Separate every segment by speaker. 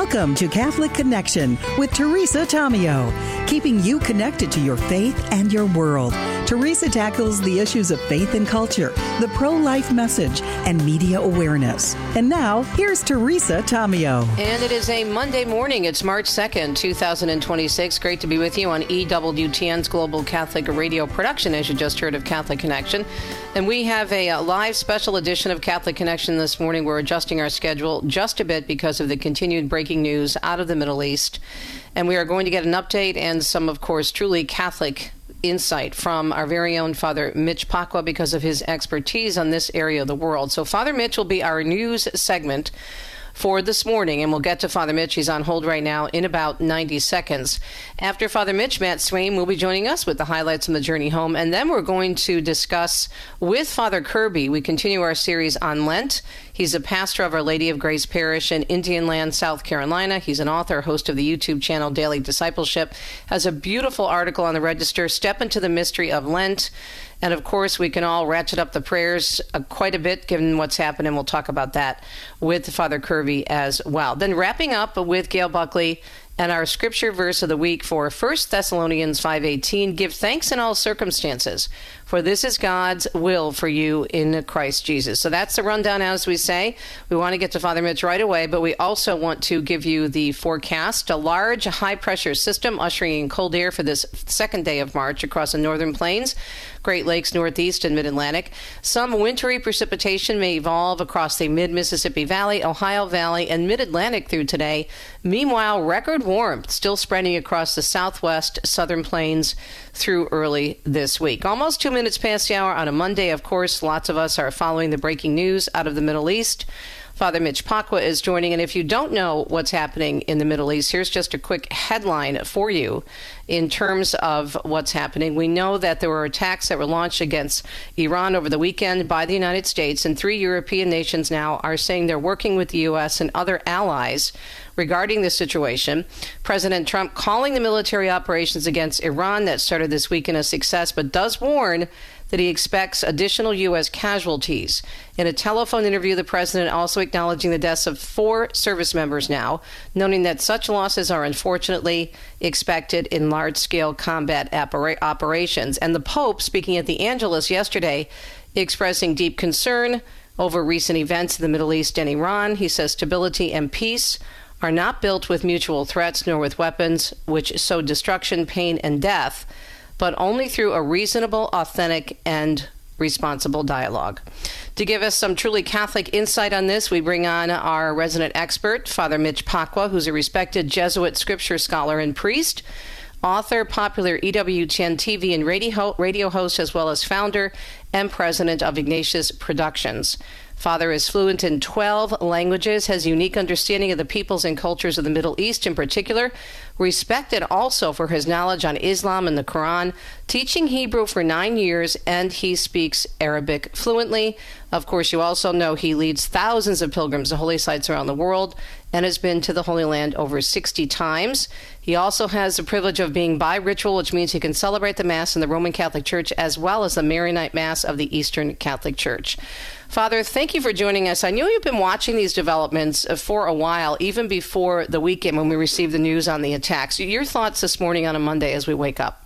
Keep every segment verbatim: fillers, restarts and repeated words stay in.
Speaker 1: Welcome to Catholic Connection with Teresa Tomeo, keeping you connected to your faith and your world. Teresa tackles the issues of faith and culture, the pro-life message, and media awareness. And now, here's Teresa Tomeo.
Speaker 2: And it is a Monday morning. It's March second, two thousand twenty-six. Great to be with you on E W T N's Global Catholic Radio production, as you just heard, of Catholic Connection. And we have a, a live special edition of Catholic Connection this morning. We're adjusting our schedule just a bit because of the continued breaking news out of the Middle East. And we are going to get an update and some, of course, truly Catholic insight from our very own Father Mitch Pacwa because of his expertise on this area of the world. So Father Mitch will be our news segment for this morning, and we'll get to Father Mitch. He's on hold right now in about ninety seconds. After Father Mitch, Matt Swain will be joining us with the highlights on the journey home, and then we're going to discuss with Father Kirby. We continue our series on Lent. He's a pastor of Our Lady of Grace Parish in Indian Land, South Carolina. He's an author, host of the YouTube channel Daily Discipleship, has a beautiful article on the Register, Step into the Mystery of Lent. And of course, we can all ratchet up the prayers uh, quite a bit given what's happened, and we'll talk about that with Father Kirby as well. Then wrapping up with Gail Buckley and our scripture verse of the week for First Thessalonians five eighteen, give thanks in all circumstances, for this is God's will for you in Christ Jesus. So that's the rundown, as we say. We want to get to Father Mitch right away, but we also want to give you the forecast. A large high-pressure system ushering in cold air for this second day of March across the northern plains, Great Lakes, Northeast, and Mid-Atlantic. Some wintry precipitation may evolve across the mid-Mississippi Valley, Ohio Valley, and Mid-Atlantic through today. Meanwhile, record warmth still spreading across the southwest southern plains through early this week. Almost two minutes past the hour on a Monday. Of course, lots of us are following the breaking news out of the Middle East. Father Mitch Pacwa is joining, and if you don't know what's happening in the Middle East, here's just a quick headline for you in terms of what's happening. We know that there were attacks that were launched against Iran over the weekend by the United States, and three European nations now are saying they're working with the U S and other allies regarding the situation. President Trump calling the military operations against Iran that started this weekend a success, but does warn that he expects additional U S casualties. In a telephone interview, the president also acknowledging the deaths of four service members now, noting that such losses are unfortunately expected in large-scale combat operations. And the Pope, speaking at the Angelus yesterday, expressing deep concern over recent events in the Middle East and Iran. He says stability and peace are not built with mutual threats nor with weapons which sow destruction, pain, and death, but only through a reasonable, authentic, and responsible dialogue. To give us some truly Catholic insight on this, we bring on our resident expert, Father Mitch Pacwa, who's a respected Jesuit scripture scholar and priest, author, popular E W T N T V and radio, radio host, as well as founder and president of Ignatius Productions. Father is fluent in twelve languages, has unique understanding of the peoples and cultures of the Middle East in particular, respected also for his knowledge on Islam and the Quran, teaching Hebrew for nine years, and he speaks Arabic fluently. Of course, you also know he leads thousands of pilgrims to holy sites around the world and has been to the Holy Land over sixty times. He also has the privilege of being bi-ritual, which means he can celebrate the Mass in the Roman Catholic Church as well as the Maronite Mass of the Eastern Catholic Church. Father, thank you for joining us. I know you've been watching these developments for a while, even before the weekend when we received the news on the attacks. Your thoughts this morning on a Monday as we wake up?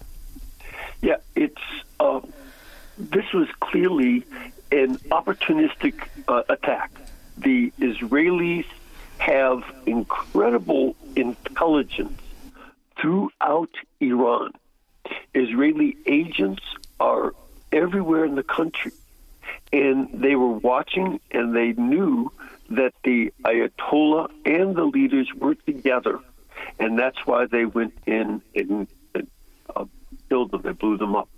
Speaker 3: Yeah, it's uh, this was clearly an opportunistic uh, attack. The Israelis have incredible intelligence throughout Iran. Israeli agents are everywhere in the country, and they were watching, and they knew that the Ayatollah and the leaders were together, and that's why they went in and, and uh, killed them. They blew them up.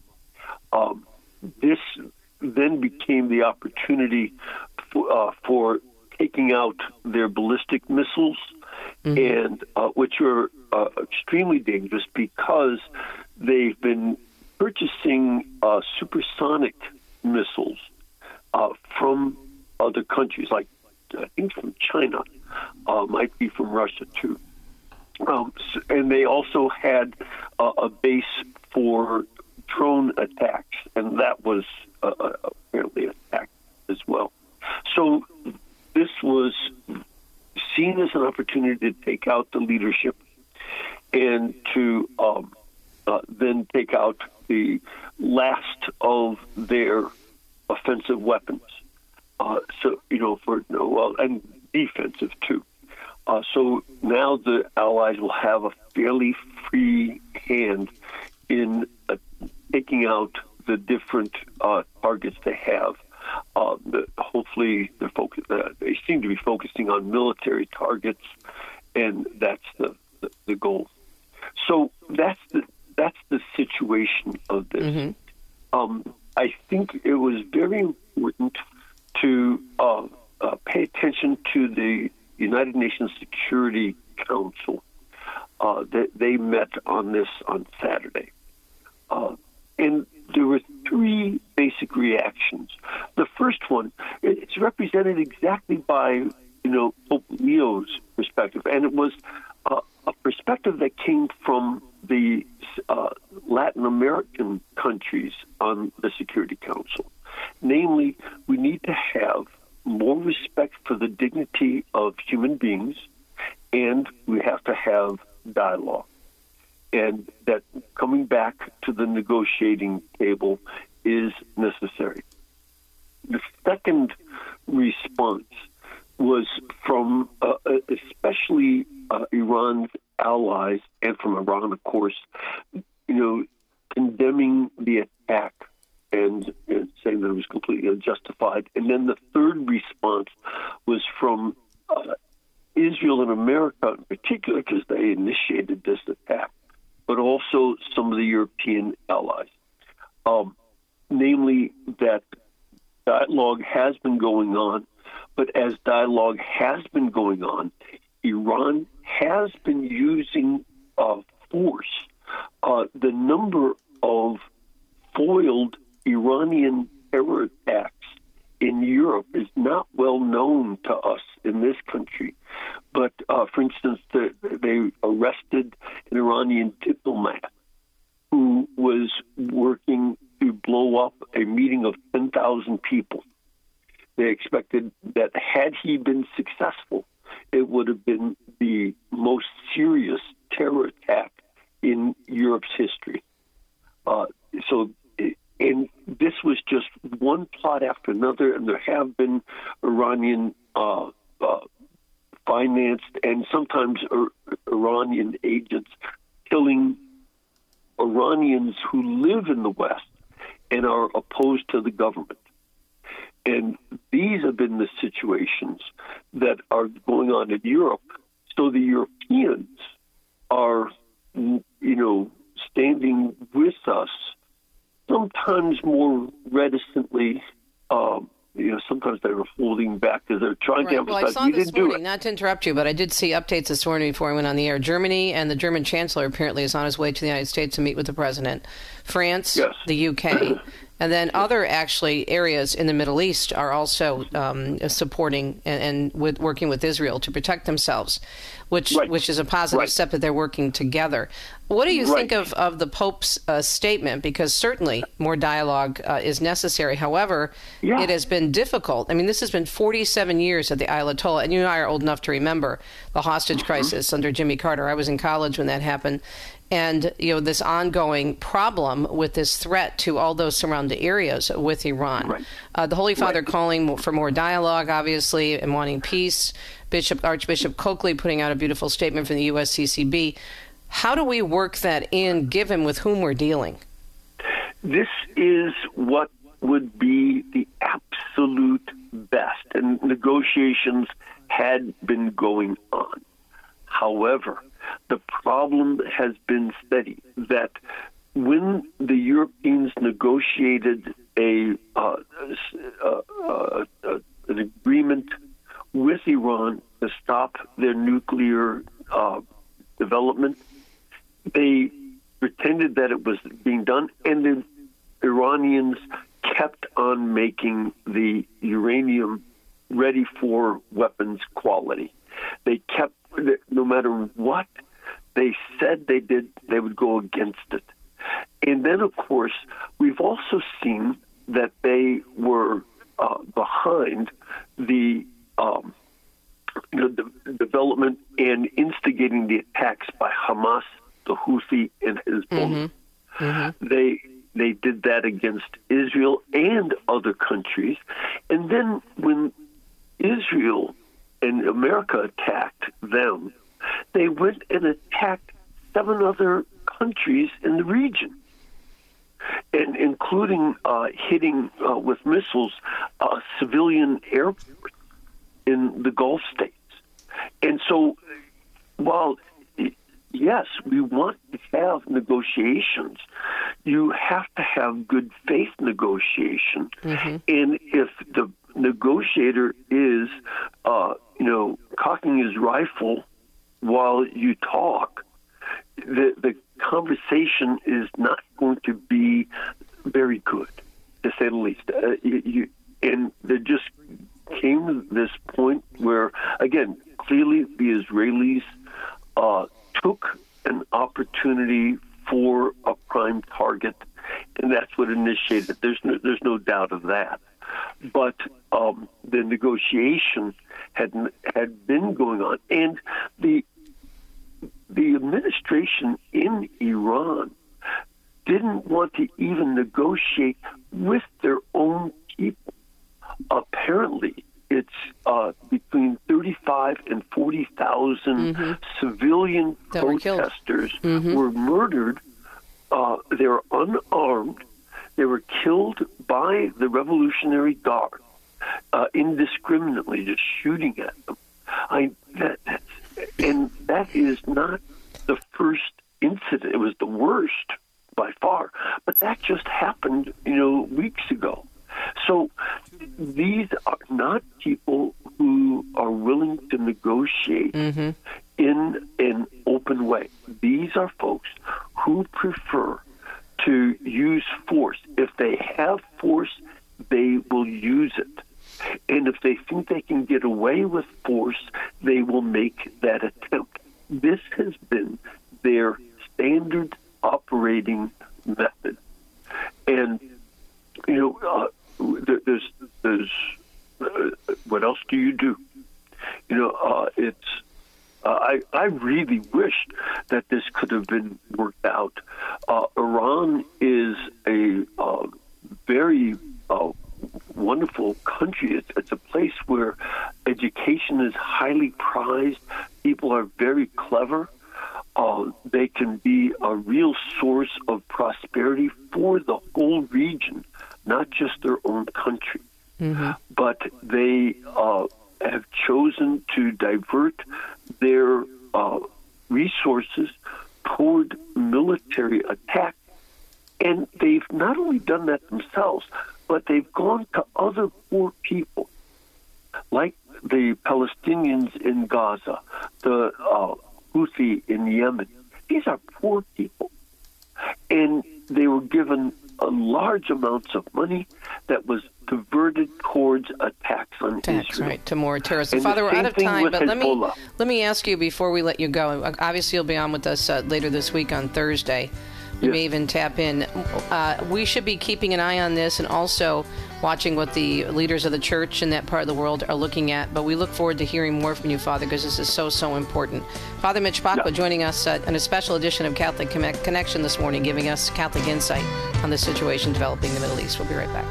Speaker 3: Um, this then became the opportunity for, uh, for taking out their ballistic missiles, mm-hmm. and uh, which are uh, extremely dangerous because they've been purchasing uh, supersonic missiles uh, from other countries, like I think from China, uh, might be from Russia too. Um, and they also had uh, a base for drone attacks, and that was uh, apparently attacked as well. So this was seen seen as an opportunity to take out the leadership and to um, uh, then take out the last of their offensive weapons. Uh, so, you know, for well, and defensive too. Uh, so now the Allies will have a fairly free hand in uh, taking out the different uh, targets they have. Uh, the, hopefully, they're focus, uh, they seem to be focusing on military targets, and that's the, the, the goal. So that's the that's the situation of this. Mm-hmm. Um, I think it was very important to uh, uh, pay attention to the United Nations Security Council. Uh, that they met on this on Saturday. Uh, and there were three basic reactions. The first one, it's represented exactly by, you know, Pope Leo's perspective, and it was uh, a perspective that came from the uh, Latin American countries on the Security Council. Namely, we need to have more respect for the dignity of human beings, and we have to have dialogue. And that coming back to the negotiating table is necessary. The second response was from uh, especially uh, Iran's allies, and from Iran, of course, you know, condemning the attack and, and saying that it was completely unjustified. And then the third response was from uh, Israel and America in particular, because they initiated this attack, but also some of the European allies. Um, namely, that dialogue has been going on, but as dialogue has been going on, Iran has been using uh, force. Uh, the number of foiled Iranian terror attacks in Europe is not well known to us in this country. But, uh, for instance, the, they arrested an Iranian diplomat who was working to blow up a meeting of ten thousand people. They expected that had he been successful, it would have been the most serious terror attack in Europe's history. Uh, so, and this was just one plot after another, and there have been Iranian uh, uh, financed and sometimes Ir- Iranian agents killing Iranians who live in the West and are opposed to the government. And these have been the situations that are going on in Europe. So the Europeans are, you know, standing with us, sometimes more reticently. Um, you know, sometimes they were holding back because they're trying
Speaker 2: right.
Speaker 3: to emphasize
Speaker 2: well, I saw
Speaker 3: we
Speaker 2: this
Speaker 3: didn't
Speaker 2: morning,
Speaker 3: do it.
Speaker 2: Not to interrupt you, but I did see updates this morning before I went on the air. Germany and the German Chancellor apparently is on his way to the United States to meet with the President. France,
Speaker 3: yes.
Speaker 2: the U K, and then other actually areas in the Middle East are also um, supporting and, and with, working with Israel to protect themselves, which
Speaker 3: right.
Speaker 2: which is a positive
Speaker 3: right.
Speaker 2: step that they're working together. What do you
Speaker 3: right.
Speaker 2: think of, of the Pope's uh, statement? Because certainly more dialogue uh, is necessary. However,
Speaker 3: yeah.
Speaker 2: it has been difficult. I mean, this has been forty-seven years at the Ayatollah, and you and I are old enough to remember the hostage mm-hmm. crisis under Jimmy Carter. I was in college when that happened. And, you know, this ongoing problem with this threat to all those surrounding areas with Iran.
Speaker 3: Right.
Speaker 2: Uh, the Holy Father
Speaker 3: right.
Speaker 2: calling for more dialogue, obviously, and wanting peace. Bishop Archbishop Coakley putting out a beautiful statement from the U S C C B. How do we work that in, given with whom we're dealing?
Speaker 3: This is what would be the absolute best, and negotiations had been going on. However, the problem has been steady, that when the Europeans negotiated a uh, uh, uh, uh, an agreement with Iran to stop their nuclear uh, development, they pretended that it was being done, and the Iranians kept on making the uranium ready for weapons quality. They kept, no matter what they said they did, they would go against it. And then, of course, we've also seen that they were uh, behind the, um, you know, the development investigating the attacks by Hamas, the Houthi, and Hezbollah.
Speaker 2: Mm-hmm. Mm-hmm.
Speaker 3: They they did that against Israel and other countries. And then when Israel and America attacked them, they went and attacked seven other countries in the region, and including uh, hitting uh, with missiles uh, civilian airports in the Gulf states. And so, while yes, we want to have negotiations, you have to have good faith negotiation. Mm-hmm. And if the negotiator is, uh, you know, cocking his rifle while you talk, the the conversation is not going to be very good, to say the least. Uh, you, you, and there just came to this point where, again, clearly the Israelis uh, took an opportunity for a prime target, and that's what initiated. There's no, there's no doubt of that. But um, the negotiation had had been going on, and the the administration in Iran didn't want to even negotiate with their own people. Apparently, it's uh, between thirty-five and forty thousand mm-hmm. civilian
Speaker 2: that
Speaker 3: protesters
Speaker 2: were, mm-hmm.
Speaker 3: were murdered. Uh, they were unarmed. They were killed by the Revolutionary Guard uh, indiscriminately, just shooting at them. I that that's, and that is not the first incident. It was the worst by far, but that just happened, you know, weeks ago. So these are not people who are willing to negotiate mm-hmm. in an open way. These are folks who prefer to use force. If they have force, they will use it. And if they think they can get away with force, they will make that attempt. This has been their standard operating method. And, you know, uh, there's, there's uh, what else do you do? You know, uh, it's, uh, I, I really wished that this could have been worked out. Uh, Iran is a uh, very uh, wonderful country. It's, it's a place where education is highly prized. People are very clever. Uh, they can be a real source of prosperity for the whole region, not just their own country. Mm-hmm. But they uh, have chosen to divert their uh, resources toward military attack. And they've not only done that themselves, but they've gone to other poor people, like the Palestinians in Gaza, the uh, Houthi in Yemen. These are poor people. And they were given a large amounts of money that was diverted towards attacks on
Speaker 2: attacks,
Speaker 3: Israel.
Speaker 2: Right, to more terrorists.
Speaker 3: And
Speaker 2: Father, we're out of time, but let me
Speaker 3: Hezbollah.
Speaker 2: let me ask you before we let you go. Obviously, you'll be on with us uh, later this week on Thursday. We
Speaker 3: yes.
Speaker 2: may even tap in. Uh, we should be keeping an eye on this and also watching what the leaders of the church in that part of the world are looking at. But we look forward to hearing more from you, Father, because this is so, so important. Father Mitch Pacwa yeah. joining us uh, in a special edition of Catholic Connection this morning, giving us Catholic insight on the situation developing in the Middle East. We'll be right back.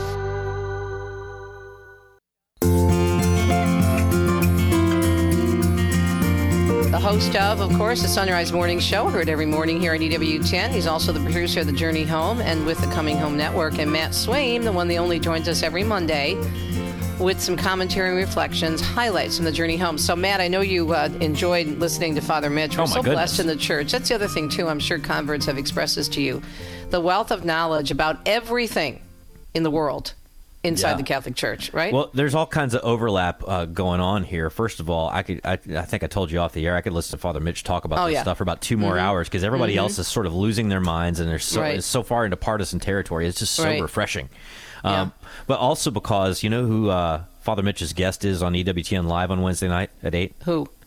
Speaker 2: The host of, of course, the Sunrise Morning Show, heard every morning here at E W ten. He's also the producer of The Journey Home and with the Coming Home Network. And Matt Swaim, the one, the only, joins us every Monday with some commentary and reflections, highlights from The Journey Home. So, Matt, I know you uh, enjoyed listening to Father Mitch. We're
Speaker 4: oh my
Speaker 2: so
Speaker 4: goodness.
Speaker 2: blessed in the church. That's the other thing, too. I'm sure converts have expressed this to you. The wealth of knowledge about everything in the world inside
Speaker 4: yeah.
Speaker 2: the Catholic Church, right?
Speaker 4: Well, there's all kinds of overlap uh, going on here. First of all, I could I, I think I told you off the air, I could listen to Father Mitch talk about
Speaker 2: oh,
Speaker 4: this
Speaker 2: yeah.
Speaker 4: stuff for about two more mm-hmm. hours because everybody mm-hmm. else is sort of losing their minds and they're so,
Speaker 2: right.
Speaker 4: it's so far into partisan territory. It's just so
Speaker 2: right.
Speaker 4: refreshing.
Speaker 2: Yeah.
Speaker 4: Um, but also because, you know who uh, Father Mitch's guest is on E W T N Live on Wednesday night at eight?
Speaker 2: Who?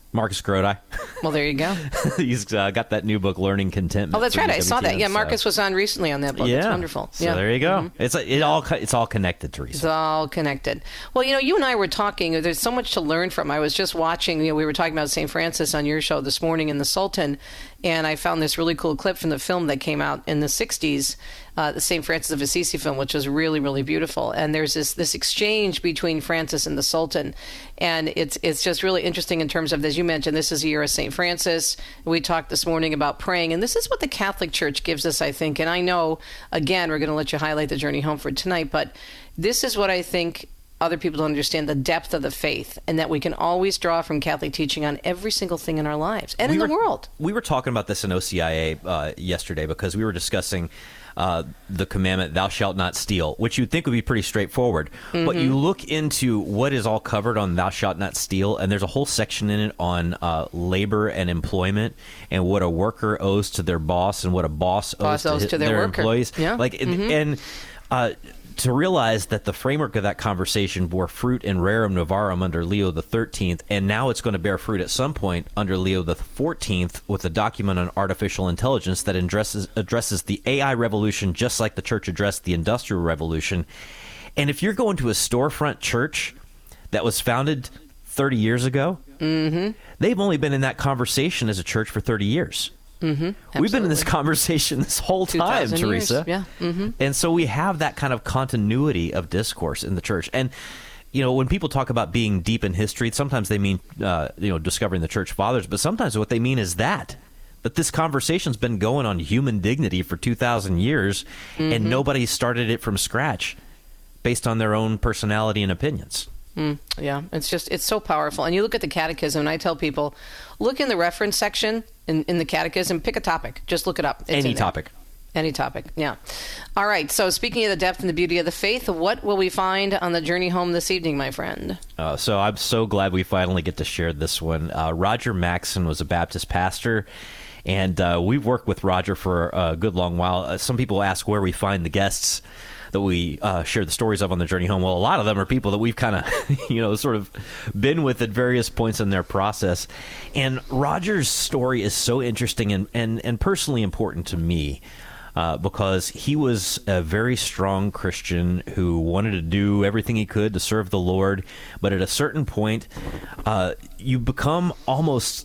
Speaker 4: Marcus Grodi.
Speaker 2: Well, there you go.
Speaker 4: He's uh, got that new book, Learning Contentment.
Speaker 2: Oh, that's right. I saw that. Yeah,
Speaker 4: so.
Speaker 2: Marcus was on recently on that book.
Speaker 4: Yeah.
Speaker 2: It's wonderful.
Speaker 4: So
Speaker 2: yeah.
Speaker 4: there you go.
Speaker 2: Mm-hmm.
Speaker 4: It's it all it's all connected, Teresa.
Speaker 2: It's all connected. Well, you know, you and I were talking. There's so much to learn from. I was just watching. You know, we were talking about Saint Francis on your show this morning in the Sultan, and I found this really cool clip from the film that came out in the sixties, uh, the Saint Francis of Assisi film, which was really, really beautiful. And there's this this exchange between Francis and the Sultan, and it's it's just really interesting in terms of, as you mentioned, this is a year of Saint Francis. We talked this morning about praying, and this is what the Catholic Church gives us, I think. And I know, again, we're going to let you highlight the journey home for tonight, but this is what I think other people don't understand, the depth of the faith, and that we can always draw from Catholic teaching on every single thing in our lives and
Speaker 4: we
Speaker 2: in
Speaker 4: were,
Speaker 2: the world.
Speaker 4: We were talking about this in O C I A uh, yesterday because we were discussing uh, the commandment, thou shalt not steal, which you'd think would be pretty straightforward. Mm-hmm. But you look into what is all covered on thou shalt not steal, and there's a whole section in it on uh, labor and employment and what a worker owes to their boss and what a boss,
Speaker 2: boss
Speaker 4: owes,
Speaker 2: owes
Speaker 4: to,
Speaker 2: to
Speaker 4: their,
Speaker 2: their,
Speaker 4: their
Speaker 2: worker.
Speaker 4: employees.
Speaker 2: Yeah.
Speaker 4: Like,
Speaker 2: mm-hmm.
Speaker 4: and uh, to realize that the framework of that conversation bore fruit in Rerum Novarum under Leo the thirteenth, and now it's going to bear fruit at some point under Leo the fourteenth with a document on artificial intelligence that addresses, addresses the A I revolution just like the church addressed the Industrial Revolution. And if you're going to a storefront church that was founded thirty years ago,
Speaker 2: mm-hmm.
Speaker 4: they've only been in that conversation as a church for thirty years.
Speaker 2: Mm-hmm.
Speaker 4: We've been in this conversation this whole time, Teresa.
Speaker 2: Years. Yeah. Mm-hmm.
Speaker 4: And so we have that kind of continuity of discourse in the church. And, you know, when people talk about being deep in history, sometimes they mean, uh, you know, discovering the church fathers, but sometimes what they mean is that, that this conversation's been going on human dignity for two thousand years, mm-hmm. and nobody started it from scratch based on their own personality and opinions.
Speaker 2: Mm, yeah, it's just, it's so powerful. And you look at the catechism, and I tell people, look in the reference section in, in the catechism, pick a topic, just look it up. It's
Speaker 4: Any topic.
Speaker 2: Any topic, yeah. All right, so speaking of the depth and the beauty of the faith, what will we find on the journey home this evening, my friend?
Speaker 4: Uh, so I'm so glad we finally get to share this one. Uh, Roger Maxson was a Baptist pastor, and uh, we've worked with Roger for a good long while. Uh, some people ask where we find the guests that we uh, share the stories of on the journey home. Well, a lot of them are people that we've kind of, you know, sort of been with at various points in their process. And Roger's story is so interesting and, and, and personally important to me uh, because he was a very strong Christian who wanted to do everything he could to serve the Lord. But at a certain point, uh, you become almost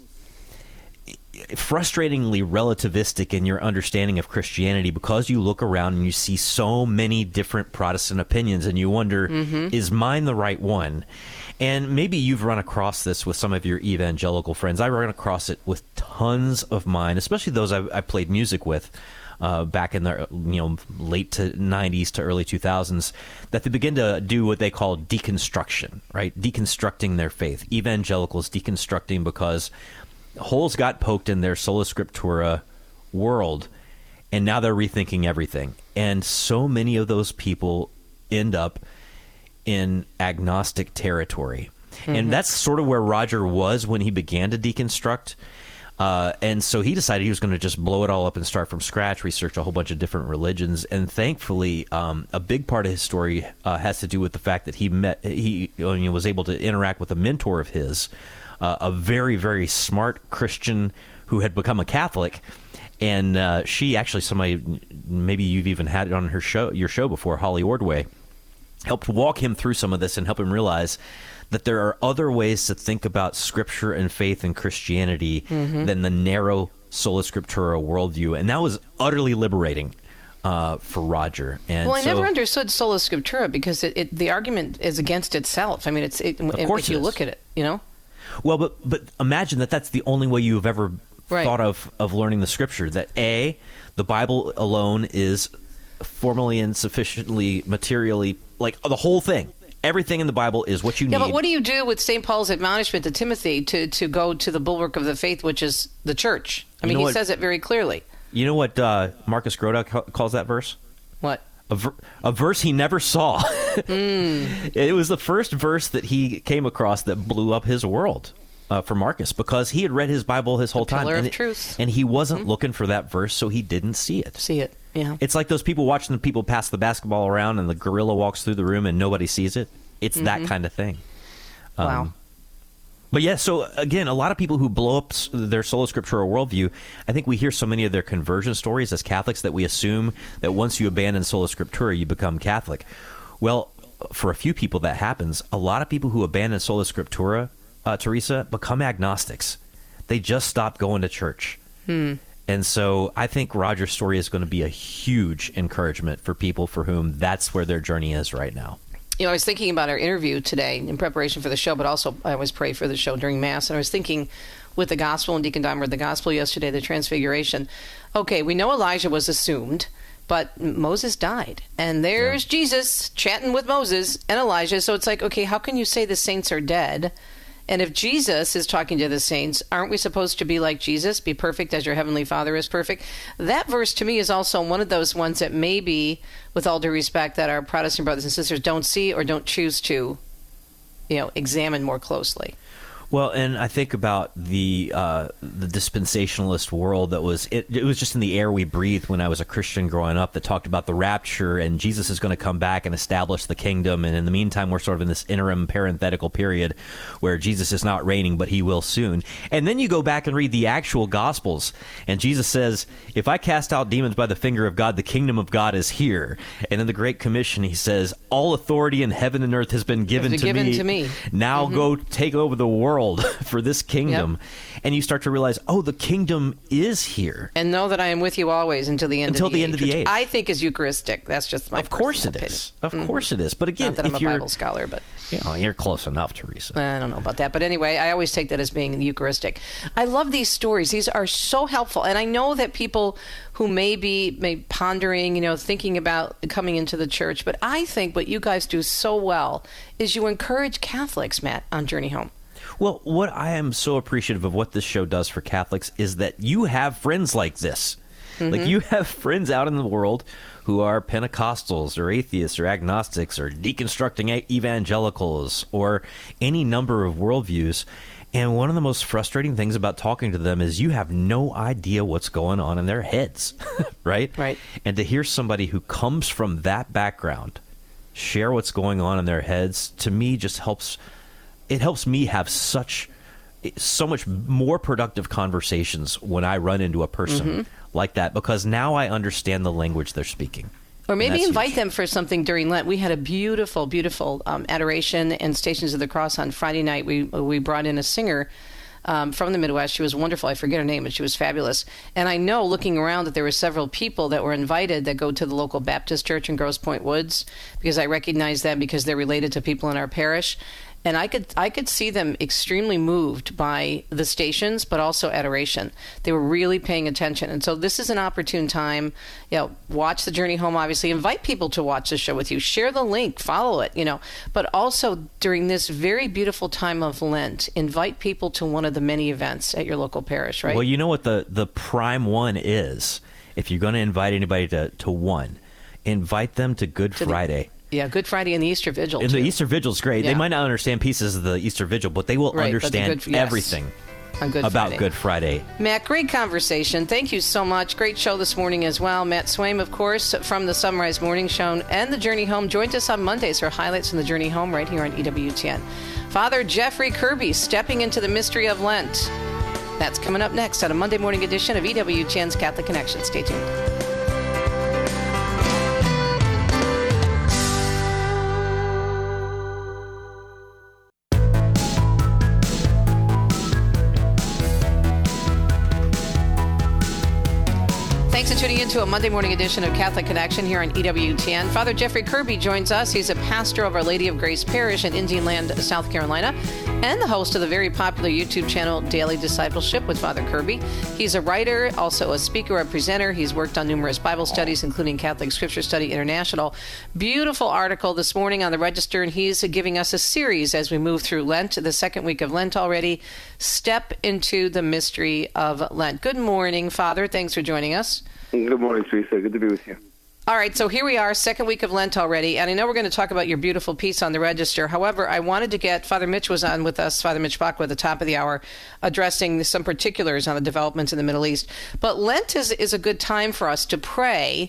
Speaker 4: frustratingly relativistic in your understanding of Christianity because you look around and you see so many different Protestant opinions and you wonder, mm-hmm. is mine the right one? And maybe you've run across this with some of your evangelical friends. I run across it with tons of mine, especially those I, I played music with uh, back in the you know late to nineties to early two thousands, that they begin to do what they call deconstruction, right? Deconstructing their faith. Evangelicals deconstructing because holes got poked in their sola scriptura world, and now they're rethinking everything. And so many of those people end up in agnostic territory. Mm-hmm. And that's sort of where Roger was when he began to deconstruct. Uh, and so he decided he was going to just blow it all up and start from scratch, research a whole bunch of different religions. And thankfully, um, a big part of his story uh, has to do with the fact that he met, he you know, was able to interact with a mentor of his, Uh, a very, very smart Christian who had become a Catholic. And uh, she actually, somebody, maybe you've even had it on her show, your show before, Holly Ordway, helped walk him through some of this and help him realize that there are other ways to think about Scripture and faith and Christianity mm-hmm. than the narrow sola scriptura worldview. And that was utterly liberating uh, for Roger. And
Speaker 2: well, I
Speaker 4: so,
Speaker 2: never understood sola scriptura because it, it, the argument is against itself. I mean, it's it,
Speaker 4: of course
Speaker 2: if you
Speaker 4: it is.
Speaker 2: look at it, you know?
Speaker 4: Well, but but imagine that that's the only way you've ever right. thought of, of learning the Scripture. That A, the Bible alone is formally and sufficiently materially, like the whole thing. Everything in the Bible is what you
Speaker 2: yeah,
Speaker 4: need.
Speaker 2: Yeah, but what do you do with Saint Paul's admonishment to Timothy to, to go to the bulwark of the faith, which is the church? I mean, you know he what, says it very clearly.
Speaker 4: You know what uh, Marcus Grodi ca- calls that verse?
Speaker 2: What?
Speaker 4: A, ver- a verse he never saw.
Speaker 2: mm.
Speaker 4: It was the first verse that he came across that blew up his world uh, for Marcus, because he had read his Bible his whole
Speaker 2: the
Speaker 4: time.
Speaker 2: Pillar
Speaker 4: and
Speaker 2: of
Speaker 4: it,
Speaker 2: truth.
Speaker 4: And he wasn't
Speaker 2: mm-hmm.
Speaker 4: looking for that verse, so he didn't see it.
Speaker 2: See it, yeah.
Speaker 4: It's like those people watching the people pass the basketball around and the gorilla walks through the room and nobody sees it. It's mm-hmm. that kind of thing. Um,
Speaker 2: wow.
Speaker 4: But yeah, so again, a lot of people who blow up their sola scriptura worldview, I think we hear so many of their conversion stories as Catholics that we assume that once you abandon sola scriptura, you become Catholic. Well, for a few people that happens. A lot of people who abandon sola scriptura, uh, Teresa, become agnostics. They just stop going to church.
Speaker 2: Hmm.
Speaker 4: And so I think Roger's story is going to be a huge encouragement for people for whom that's where their journey is right now.
Speaker 2: You know, I was thinking about our interview today in preparation for the show, but also I always pray for the show during Mass. And I was thinking with the gospel, and Deacon Don read the gospel yesterday, the Transfiguration. Okay, we know Elijah was assumed, but Moses died. And there's yeah. Jesus chatting with Moses and Elijah. So it's like, okay, how can you say the saints are dead? And if Jesus is talking to the saints, aren't we supposed to be like Jesus, be perfect as your heavenly Father is perfect? That verse to me is also one of those ones that maybe, with all due respect, that our Protestant brothers and sisters don't see or don't choose to, you know, examine more closely.
Speaker 4: Well, and I think about the uh, the dispensationalist world that was, it, it was just in the air we breathed when I was a Christian growing up, that talked about the rapture and Jesus is going to come back and establish the kingdom. And in the meantime, we're sort of in this interim parenthetical period where Jesus is not reigning, but he will soon. And then you go back and read the actual Gospels, and Jesus says, if I cast out demons by the finger of God, the kingdom of God is here. And in the Great Commission, he says, all authority in heaven and earth has been given,
Speaker 2: been
Speaker 4: to,
Speaker 2: given
Speaker 4: me.
Speaker 2: to me.
Speaker 4: Now
Speaker 2: Mm-hmm.
Speaker 4: go take over the world for this kingdom. Yep. And you start to realize, oh, the kingdom is here.
Speaker 2: And know that I am with you always until the end
Speaker 4: until
Speaker 2: of the,
Speaker 4: the
Speaker 2: age,
Speaker 4: end of the age.
Speaker 2: I think is Eucharistic. That's just my
Speaker 4: Of course it
Speaker 2: opinion.
Speaker 4: is. Of
Speaker 2: mm-hmm.
Speaker 4: course it is. But again,
Speaker 2: not that I'm
Speaker 4: if
Speaker 2: a
Speaker 4: you're,
Speaker 2: Bible scholar, but
Speaker 4: you know, you're close enough, Teresa.
Speaker 2: I don't know about that. But anyway, I always take that as being Eucharistic. I love these stories. These are so helpful. And I know that people who may be may pondering, you know, thinking about coming into the church, but I think what you guys do so well is you encourage Catholics, Matt, on Journey Home.
Speaker 4: Well, what I am so appreciative of what this show does for Catholics is that you have friends like this. Mm-hmm. Like, you have friends out in the world who are Pentecostals or atheists or agnostics or deconstructing evangelicals or any number of worldviews. And one of the most frustrating things about talking to them is you have no idea what's going on in their heads, right?
Speaker 2: Right.
Speaker 4: And to hear somebody who comes from that background share what's going on in their heads, to me, just helps. It helps me have such, so much more productive conversations when I run into a person mm-hmm. like that, because now I understand the language they're speaking.
Speaker 2: Or maybe invite
Speaker 4: huge.
Speaker 2: them for something during Lent. We had a beautiful, beautiful um, adoration and Stations of the Cross on Friday night. We we brought in a singer um, from the Midwest. She was wonderful. I forget her name, but she was fabulous. And I know, looking around, that there were several people that were invited that go to the local Baptist church in Grosse Pointe Woods, because I recognize them because they're related to people in our parish. And I could I could see them extremely moved by the stations, but also adoration. They were really paying attention. And so this is an opportune time. You know, watch the Journey Home, obviously. Invite people to watch the show with you. Share the link. Follow it, you know. But also, during this very beautiful time of Lent, invite people to one of the many events at your local parish, right?
Speaker 4: Well, you know what the, the prime one is? If you're going to invite anybody to, to one, invite them to Good
Speaker 2: to
Speaker 4: Friday.
Speaker 2: The- Yeah, Good Friday and the Easter Vigil,
Speaker 4: And
Speaker 2: too.
Speaker 4: the Easter Vigil is great.
Speaker 2: Yeah.
Speaker 4: They might not understand pieces of the Easter Vigil, but they will
Speaker 2: Right,
Speaker 4: understand
Speaker 2: good, yes,
Speaker 4: everything
Speaker 2: on Good
Speaker 4: about
Speaker 2: Friday.
Speaker 4: Good Friday.
Speaker 2: Matt, great conversation. Thank you so much. Great show this morning as well. Matt Swaim, of course, from the Sunrise Morning Show and the Journey Home, joined us on Mondays for highlights from the Journey Home right here on E W T N. Father Jeffrey Kirby, stepping into the mystery of Lent. That's coming up next on a Monday morning edition of E W T N's Catholic Connection. Stay tuned. Thanks for tuning in to a Monday morning edition of Catholic Connection here on E W T N. Father Jeffrey Kirby joins us. He's a pastor of Our Lady of Grace Parish in Indian Land, South Carolina, and the host of the very popular YouTube channel Daily Discipleship with Father Kirby. He's a writer, also a speaker, a presenter. He's worked on numerous Bible studies, including Catholic Scripture Study International. Beautiful article this morning on the Register, and he's giving us a series as we move through Lent, the second week of Lent already. Step into the mystery of Lent. Good morning, Father. Thanks for joining us.
Speaker 5: Good morning, Teresa. Good to be with you.
Speaker 2: All right, so here we are, second week of Lent already, and I know we're going to talk about your beautiful piece on the Register. However, I wanted to get, Father Mitch was on with us, Father Mitch Bach, at the top of the hour, addressing some particulars on the developments in the Middle East. But Lent is, is a good time for us to pray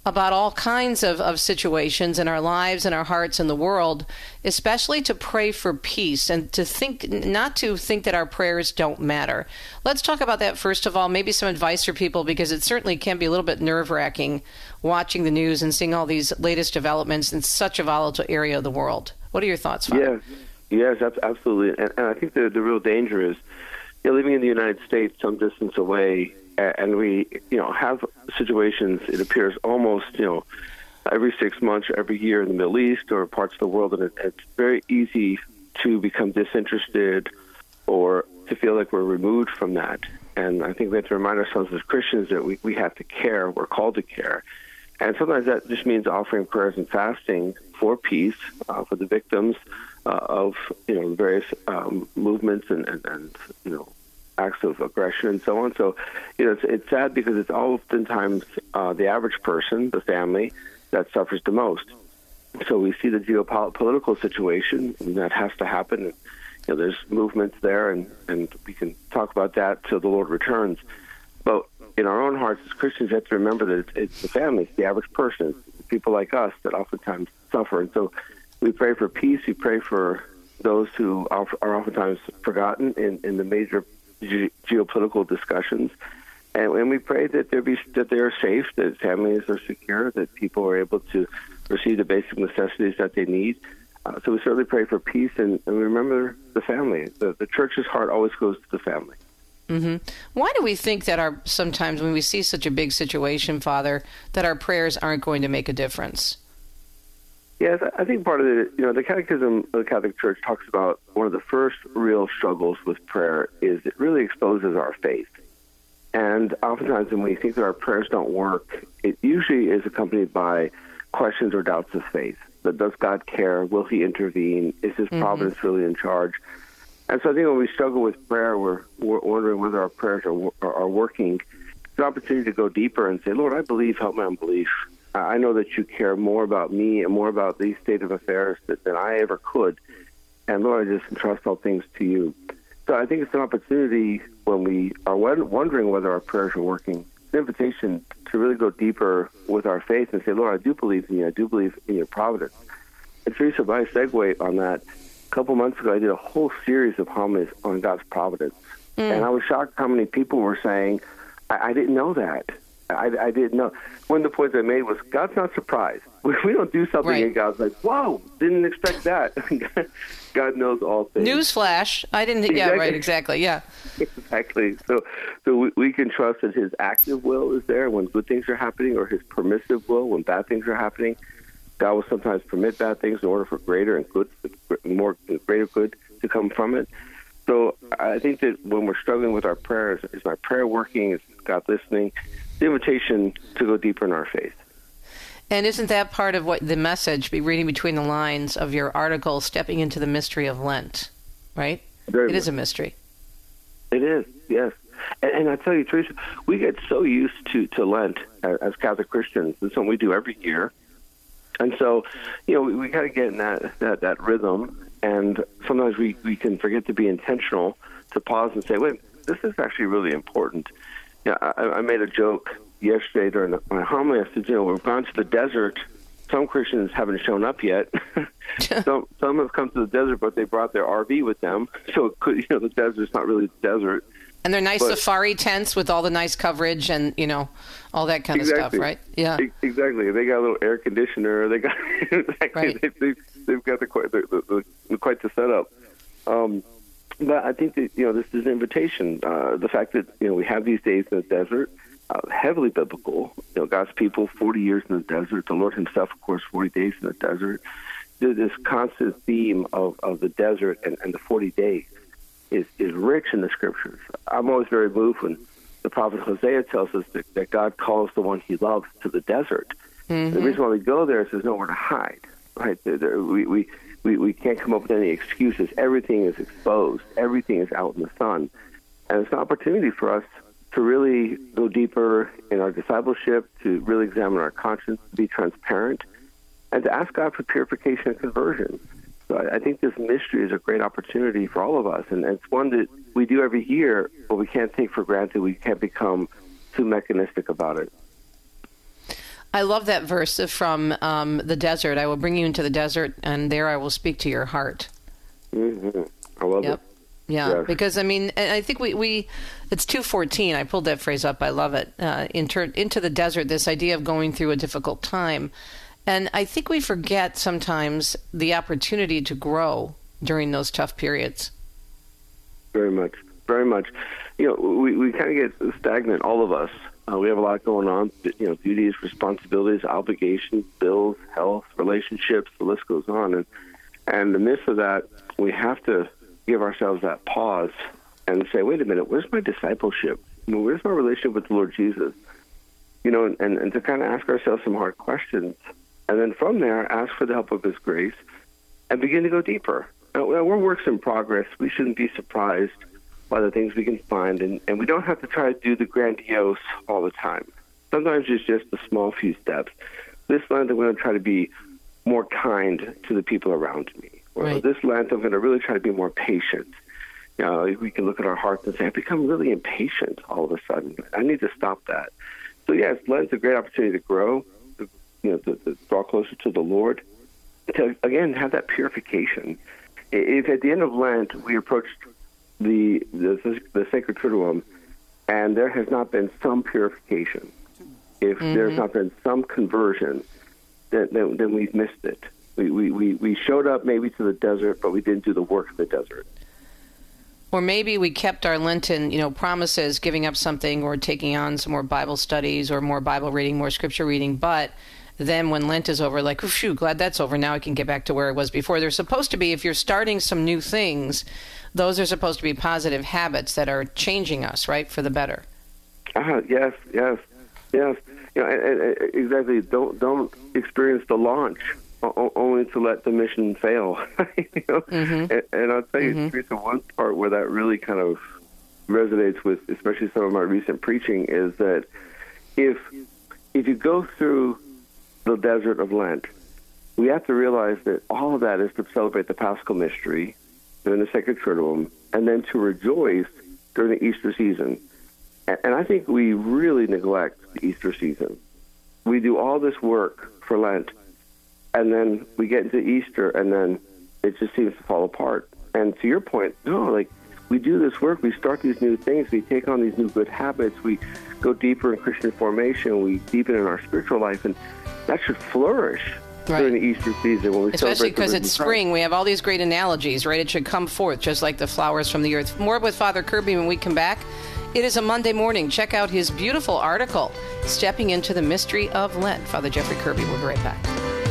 Speaker 2: about all kinds of, of situations in our lives and our hearts and the world, especially to pray for peace and to think, not to think that our prayers don't matter. Let's talk about that first of all, maybe some advice for people, because it certainly can be a little bit nerve-wracking watching the news and seeing all these latest developments in such a volatile area of the world. What are your thoughts, Father?
Speaker 5: Yes, yes, absolutely. And, and I think the, the real danger is, you know, living in the United States some distance away, and we, you know, have situations, it appears almost, you know, every six months, every year in the Middle East or parts of the world, and it, it's very easy to become disinterested or to feel like we're removed from that. And I think we have to remind ourselves as Christians that we, we have to care, we're called to care. And sometimes that just means offering prayers and fasting for peace, uh, for the victims uh, of, you know, various um, movements and, and, and, you know, acts of aggression and so on. So, you know, it's, it's sad because it's oftentimes uh, the average person, the family, that suffers the most. So we see the geopolitical situation, and that has to happen. And, you know, there's movements there, and, and we can talk about that till the Lord returns. But in our own hearts as Christians, we have to remember that it's, it's the family, it's the average person, it's people like us that oftentimes suffer. And so we pray for peace. We pray for those who are oftentimes forgotten in, in the major Ge- geopolitical discussions, and, and we pray that they be that they are safe, that families are secure, that people are able to receive the basic necessities that they need. Uh, so we certainly pray for peace, and, and we remember the family. The, the church's heart always goes to the family.
Speaker 2: Mm-hmm. Why do we think that our sometimes when we see such a big situation, Father, that our prayers aren't going to make a difference?
Speaker 5: Yes, I think part of it, you know, the Catechism of the Catholic Church talks about one of the first real struggles with prayer is it really exposes our faith. And oftentimes when we think that our prayers don't work, it usually is accompanied by questions or doubts of faith. But does God care? Will he intervene? Is his mm-hmm. providence really in charge? And so I think when we struggle with prayer, we're, we're wondering whether our prayers are, are, are working. It's an opportunity to go deeper and say, Lord, I believe, help my unbelief. I know that you care more about me and more about these state of affairs than I ever could. And Lord, I just entrust all things to you. So I think it's an opportunity when we are wondering whether our prayers are working. It's an invitation to really go deeper with our faith and say, Lord, I do believe in you. I do believe in your providence. And Teresa, by segue on that, a couple months ago, I did a whole series of homilies on God's providence. Mm. And I was shocked how many people were saying, I, I didn't know that. I, I didn't know. One of the points I made was God's not surprised. We, we don't do something right. and God's like, whoa, didn't expect that. God knows all things.
Speaker 2: Newsflash. I didn't think, exactly. yeah, right, exactly, yeah.
Speaker 5: Exactly. So so we, we can trust that his active will is there when good things are happening, or his permissive will when bad things are happening. God will sometimes permit bad things in order for greater and good, more greater good to come from it. So I think that when we're struggling with our prayers, is my prayer working? Is God listening? The invitation to go deeper in our faith.
Speaker 2: And isn't that part of what the message, be reading between the lines of your article, Stepping into the Mystery of Lent, right?
Speaker 5: Very
Speaker 2: it
Speaker 5: much.
Speaker 2: is a mystery.
Speaker 5: It is, yes. And, and I tell you, Teresa, we get so used to, to Lent as, as Catholic Christians. It's something we do every year. And so, you know, we, we got to get in that, that, that rhythm. And sometimes we, we can forget to be intentional, to pause and say, wait, this is actually really important. Yeah, I, I made a joke yesterday during my homily. I said, you know, we've gone to the desert. Some Christians haven't shown up yet. some, some have come to the desert, but they brought their R V with them. So, it could, you know, the desert's not really the desert.
Speaker 2: And they're nice
Speaker 5: but,
Speaker 2: safari tents with all the nice coverage and, you know, all that kind
Speaker 5: exactly.
Speaker 2: of stuff, right? Yeah.
Speaker 5: Exactly. They got a little air conditioner. They got exactly.
Speaker 2: Right.
Speaker 5: They, they, they've got the, the, the, the quite the setup. Um, But I think that, you know, this is an invitation. Uh, the fact that, you know, we have these days in the desert, uh, heavily biblical. You know, God's people, forty years in the desert. The Lord himself, of course, forty days in the desert. There's this constant theme of, of the desert and, and the forty days is, is rich in the scriptures. I'm always very moved when the prophet Hosea tells us that, that God calls the one he loves to the desert. Mm-hmm. The reason why we go there is there's nowhere to hide, right? There, there, we... we We, we can't come up with any excuses. Everything is exposed. Everything is out in the sun. And it's an opportunity for us to really go deeper in our discipleship, to really examine our conscience, to be transparent, and to ask God for purification and conversion. So I, I think this mystery is a great opportunity for all of us. And it's one that we do every year, but we can't take for granted. We can't become too mechanistic about it.
Speaker 2: I love that verse from um, the desert. I will bring you into the desert, and there I will speak to your heart.
Speaker 5: Mm-hmm. I love
Speaker 2: yep.
Speaker 5: it.
Speaker 2: Yeah,
Speaker 5: yes.
Speaker 2: Because, I mean, I think we, we it's two fourteen. I pulled that phrase up. I love it. Uh, inter, into the desert, this idea of going through a difficult time. And I think we forget sometimes the opportunity to grow during those tough periods.
Speaker 5: Very much. Very much. You know, we, we kind of get stagnant, all of us. Uh, we have a lot going on, you know, duties, responsibilities, obligations, bills, health, relationships, the list goes on. And, and in the midst of that, we have to give ourselves that pause and say, wait a minute, where's my discipleship? I mean, where's my relationship with the Lord Jesus? You know, and, and to kind of ask ourselves some hard questions. And then from there, ask for the help of His grace and begin to go deeper. Now, we're works in progress. We shouldn't be surprised by the things we can find, and, and we don't have to try to do the grandiose all the time. Sometimes it's just the small few steps. This Lent, I'm going to try to be more kind to the people around me. Or
Speaker 2: right.
Speaker 5: This Lent, I'm going to really try to be more patient. You know, we can look at our hearts and say, I've become really impatient all of a sudden. I need to stop that. So, yes, Lent's a great opportunity to grow, to, you know, to, to draw closer to the Lord, to, again, have that purification. If at the end of Lent we approached the the, the sacred Triduum, and there has not been some purification, if mm-hmm. there's not been some conversion, then, then, then we've missed it. We, we, we, we showed up maybe to the desert, but we didn't do the work of the desert.
Speaker 2: Or maybe we kept our Lenten, you know, promises, giving up something or taking on some more Bible studies or more Bible reading, more scripture reading, but then when Lent is over, like, phew, glad that's over. Now I can get back to where I was before. There's supposed to be, if you're starting some new things, those are supposed to be positive habits that are changing us, right, for the better.
Speaker 5: Ah, yes, yes, yes. You know, and, and, exactly. Don't don't experience the launch only to let the mission fail. you know? mm-hmm. and, and I'll tell you, mm-hmm. Teresa, one part where that really kind of resonates with, especially some of my recent preaching, is that if if you go through the desert of Lent, we have to realize that all of that is to celebrate the Paschal mystery during the Sacred Triduum, and then to rejoice during the Easter season. And, and I think we really neglect the Easter season. We do all this work for Lent, and then we get into Easter, and then it just seems to fall apart. And to your point, no, like, we do this work, we start these new things, we take on these new good habits, we go deeper in Christian formation, we deepen in our spiritual life, and that should flourish right. during the Easter season when we
Speaker 2: especially because it's
Speaker 5: Christ.
Speaker 2: Spring. We have all these great analogies, right? It should come forth just like the flowers from the earth. More with Father Kirby when we come back. It is a Monday morning. Check out his beautiful article, Stepping into the Mystery of Lent. Father Jeffrey Kirby. We'll be right back.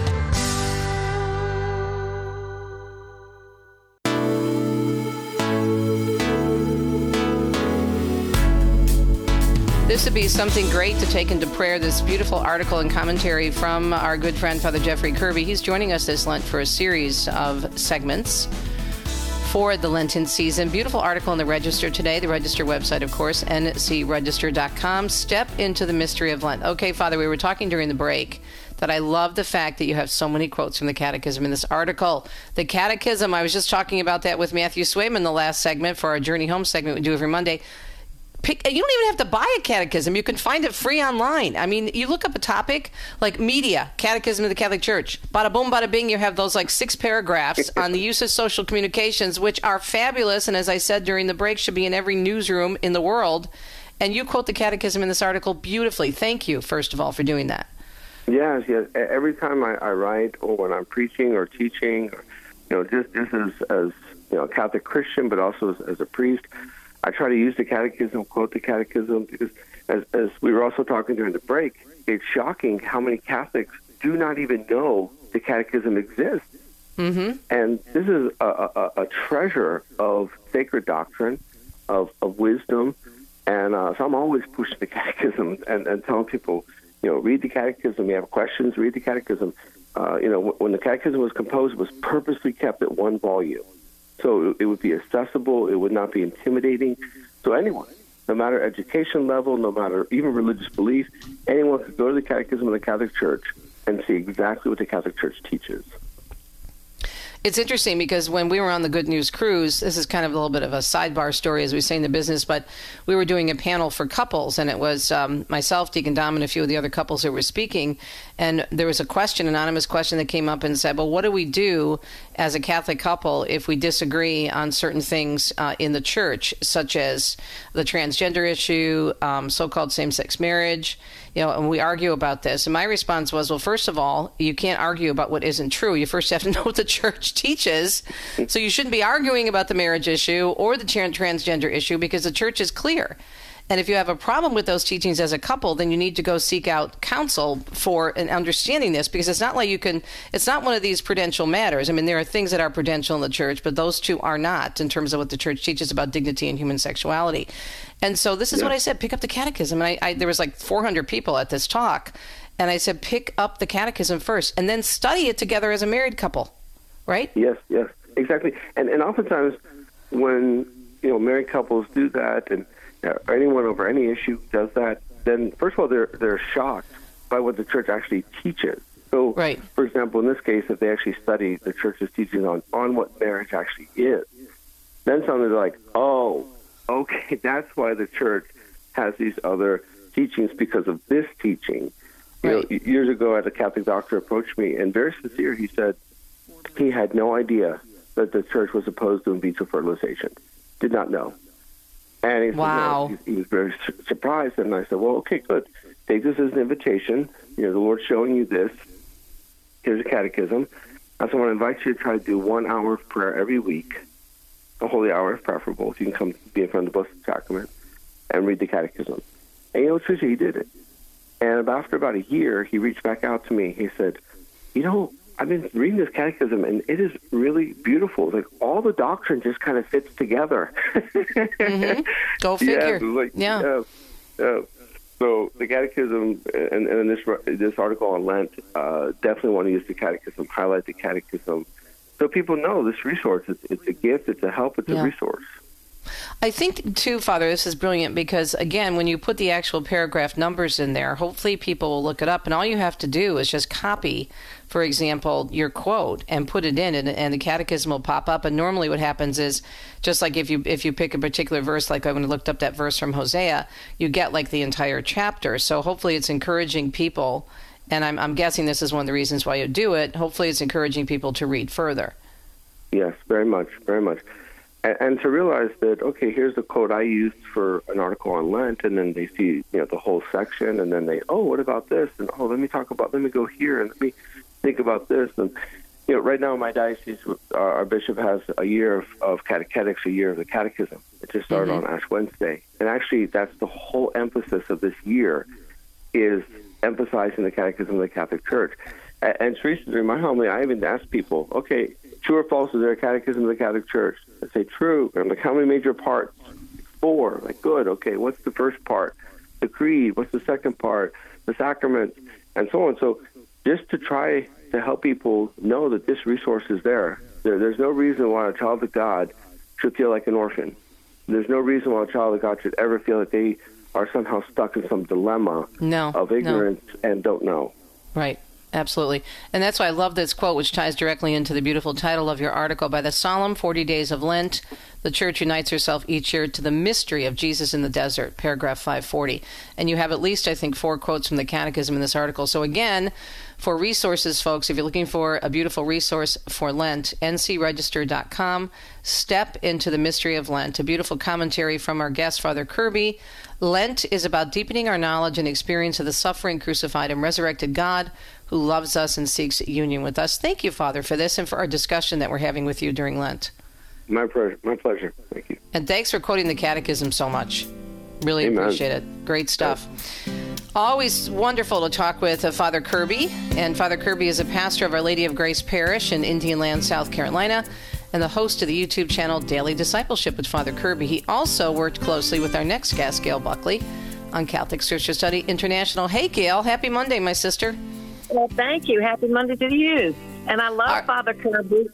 Speaker 2: This would be something great to take into prayer, this beautiful article and commentary from our good friend, Father Jeffrey Kirby. He's joining us this Lent for a series of segments for the Lenten season. Beautiful article in the Register today, the Register website, of course, n c register dot com. Step into the mystery of Lent. Okay, Father, we were talking during the break that I love the fact that you have so many quotes from the Catechism in this article. The Catechism, I was just talking about that with Matthew Swayman the last segment for our Journey Home segment we do every Monday. Pick, you don't even have to buy a catechism. You can find it free online. I mean, you look up a topic like media, Catechism of the Catholic Church. Bada boom, bada bing, you have those like six paragraphs on the use of social communications, which are fabulous. And as I said during the break, should be in every newsroom in the world. And you quote the Catechism in this article beautifully. Thank you, first of all, for doing that.
Speaker 5: Yes, yes. Every time I, I write or when I'm preaching or teaching, or, you know, just, just as, as you know, a Catholic Christian, but also as, as a priest, I try to use the Catechism, quote the Catechism, because as, as we were also talking during the break, it's shocking how many Catholics do not even know the Catechism exists.
Speaker 2: Mm-hmm.
Speaker 5: And this is a, a, a treasure of sacred doctrine, of, of wisdom, and uh, so I'm always pushing the Catechism and, and telling people, you know, read the Catechism. You have questions, read the Catechism. Uh, you know, when the Catechism was composed, it was purposely kept at one volume. So it would be accessible, it would not be intimidating. So anyone, no matter education level, no matter even religious belief, anyone could go to the Catechism of the Catholic Church and see exactly what the Catholic Church teaches.
Speaker 2: It's interesting because when we were on the Good News Cruise, this is kind of a little bit of a sidebar story, as we say in the business, but we were doing a panel for couples, and it was um, myself, Deacon Dom, and a few of the other couples that were speaking, and there was a question, an anonymous question that came up and said, well, what do we do as a Catholic couple if we disagree on certain things uh, in the church, such as the transgender issue, um, so-called same-sex marriage, you know, and we argue about this. And my response was, well, first of all, you can't argue about what isn't true. You first have to know what the church teaches. So you shouldn't be arguing about the marriage issue or the transgender issue because the church is clear. And if you have a problem with those teachings as a couple, then you need to go seek out counsel for an understanding this, because it's not like you can, it's not one of these prudential matters. I mean, there are things that are prudential in the church, but those two are not in terms of what the church teaches about dignity and human sexuality. And so this is yeah. what I said, pick up the catechism. And I, I there was like four hundred people at this talk. And I said, pick up the catechism first and then study it together as a married couple, right?
Speaker 5: Yes, yes, exactly. And and oftentimes when, you know, married couples do that, and or anyone over any issue does that, then first of all, they're they're shocked by what the church actually teaches. So,
Speaker 2: right.
Speaker 5: for example, in this case, if they actually study the church's teaching on, on what marriage actually is, then suddenly they're like, oh, okay, that's why the church has these other teachings because of this teaching. You
Speaker 2: right.
Speaker 5: know, years ago, as a Catholic doctor approached me, and very sincere, he said he had no idea that the church was opposed to in vitro fertilization. Did not know. And he, said,
Speaker 2: wow.
Speaker 5: no, he, he was very su- surprised, and I said, well, okay, good. Take this as an invitation. You know, the Lord's showing you this. Here's a catechism. I also want to invite you to try to do one hour of prayer every week. A holy hour if preferable, if you can come be in front of the Blessed Sacrament and read the catechism. And you know, Tricia, he did it. And after about a year, he reached back out to me. He said, you know, I've been reading this catechism, and it is really beautiful. Like, all the doctrine just kind of fits together.
Speaker 2: mm-hmm. Go figure.
Speaker 5: Yeah. Like,
Speaker 2: yeah.
Speaker 5: yeah. Uh, so the catechism, and, and this this article on Lent, uh, definitely want to use the catechism, highlight the catechism, so people know this resource. It's, it's a gift, it's a help, it's
Speaker 2: yeah.
Speaker 5: a resource.
Speaker 2: I think, too, Father, this is brilliant because, again, when you put the actual paragraph numbers in there, hopefully people will look it up, and all you have to do is just copy, for example, your quote and put it in, and, and the catechism will pop up. And normally what happens is, just like if you if you pick a particular verse, like when I looked up that verse from Hosea, you get like the entire chapter. So hopefully it's encouraging people, and I'm, I'm guessing this is one of the reasons why you do it, hopefully it's encouraging people to read further.
Speaker 5: Yes, very much, very much. And, and to realize that, okay, here's the quote I used for an article on Lent, and then they see, you know, the whole section, and then they, oh, what about this? And, oh, let me talk about, let me go here, and let me think about this. And, you know, right now in my diocese, our, our bishop has a year of, of catechetics, a year of the catechism. It just started mm-hmm. on Ash Wednesday. And actually, that's the whole emphasis of this year, is emphasizing the catechism of the Catholic Church. And, and Teresa, during my homily, I even asked people, okay, true or false, is there a catechism of the Catholic Church? I say true. I'm like, how many major parts? Four. Like, good. Okay, what's the first part? The creed. What's the second part? The sacraments, and so on. So just to try to help people know that this resource is there. there. There's no reason why a child of God should feel like an orphan. There's no reason why a child of God should ever feel that they are somehow stuck in some dilemma
Speaker 2: no,
Speaker 5: of ignorance
Speaker 2: no.
Speaker 5: and don't know.
Speaker 2: Right. Absolutely. And that's why I love this quote, which ties directly into the beautiful title of your article. By the solemn forty days of Lent, the Church unites herself each year to the mystery of Jesus in the desert, paragraph five forty. And you have at least, I think, four quotes from the Catechism in this article. So again, for resources, folks, if you're looking for a beautiful resource for Lent, n c register dot com, Step into the Mystery of Lent, a beautiful commentary from our guest, Father Kirby. Lent is about deepening our knowledge and experience of the suffering, crucified, and resurrected God who loves us and seeks union with us. Thank you, Father, for this and for our discussion that we're having with you during Lent.
Speaker 5: My pleasure. My pleasure. Thank you.
Speaker 2: And thanks for quoting the Catechism so much. Really
Speaker 5: Amen.
Speaker 2: Appreciate it. Great stuff. Always wonderful to talk with uh, Father Kirby. And Father Kirby is a pastor of Our Lady of Grace Parish in Indian Land, South Carolina, and the host of the YouTube channel Daily Discipleship with Father Kirby. He also worked closely with our next guest, Gail Buckley, on Catholic Scripture Study International. Hey, Gail. Happy Monday, my sister.
Speaker 6: Well, thank you. Happy Monday to you. And I love
Speaker 2: Our-
Speaker 6: Father Kirby.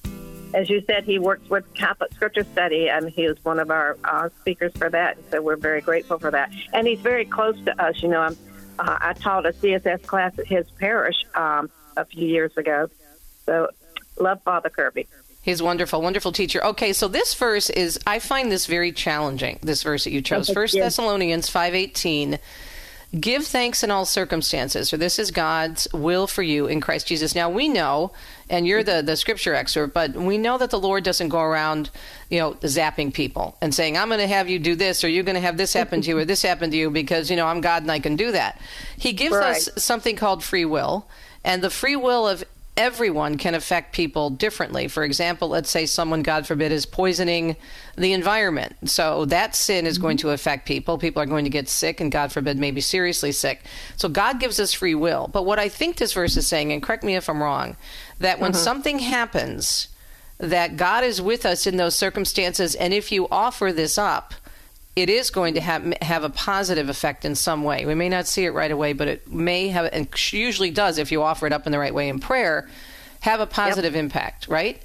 Speaker 6: As you said, he works with Catholic Scripture Study, and he was one of our uh, speakers for that. So we're very grateful for that. And he's very close to us. You know, I'm, uh, I taught a C S S class at his parish um, a few years ago. So Love Father Kirby.
Speaker 2: He's wonderful, wonderful teacher. Okay, so this verse is, I find this very challenging, this verse that you chose. First
Speaker 6: Yes.
Speaker 2: Thessalonians five eighteen. Give thanks in all circumstances, for this is God's will for you in Christ Jesus. Now, we know, and you're the, the scripture expert, but we know that the Lord doesn't go around, you know, zapping people and saying, I'm going to have you do this, or you're going to have this happen to you, or this happen to you, because, you know, I'm God and I can do that. He gives
Speaker 6: Right.
Speaker 2: us something called free will, and the free will of everyone can affect people differently. For example, let's say someone, God forbid, is poisoning the environment. So that sin is going to affect people. People are going to get sick, and God forbid, maybe seriously sick. So God gives us free will. But what I think this verse is saying, and correct me if I'm wrong, that when
Speaker 6: Mm-hmm.
Speaker 2: something happens, that God is with us in those circumstances, and if you offer this up, it is going to have have a positive effect in some way. We may not see it right away, but it may have, and usually does if you offer it up in the right way in prayer, have a positive yep. impact, right?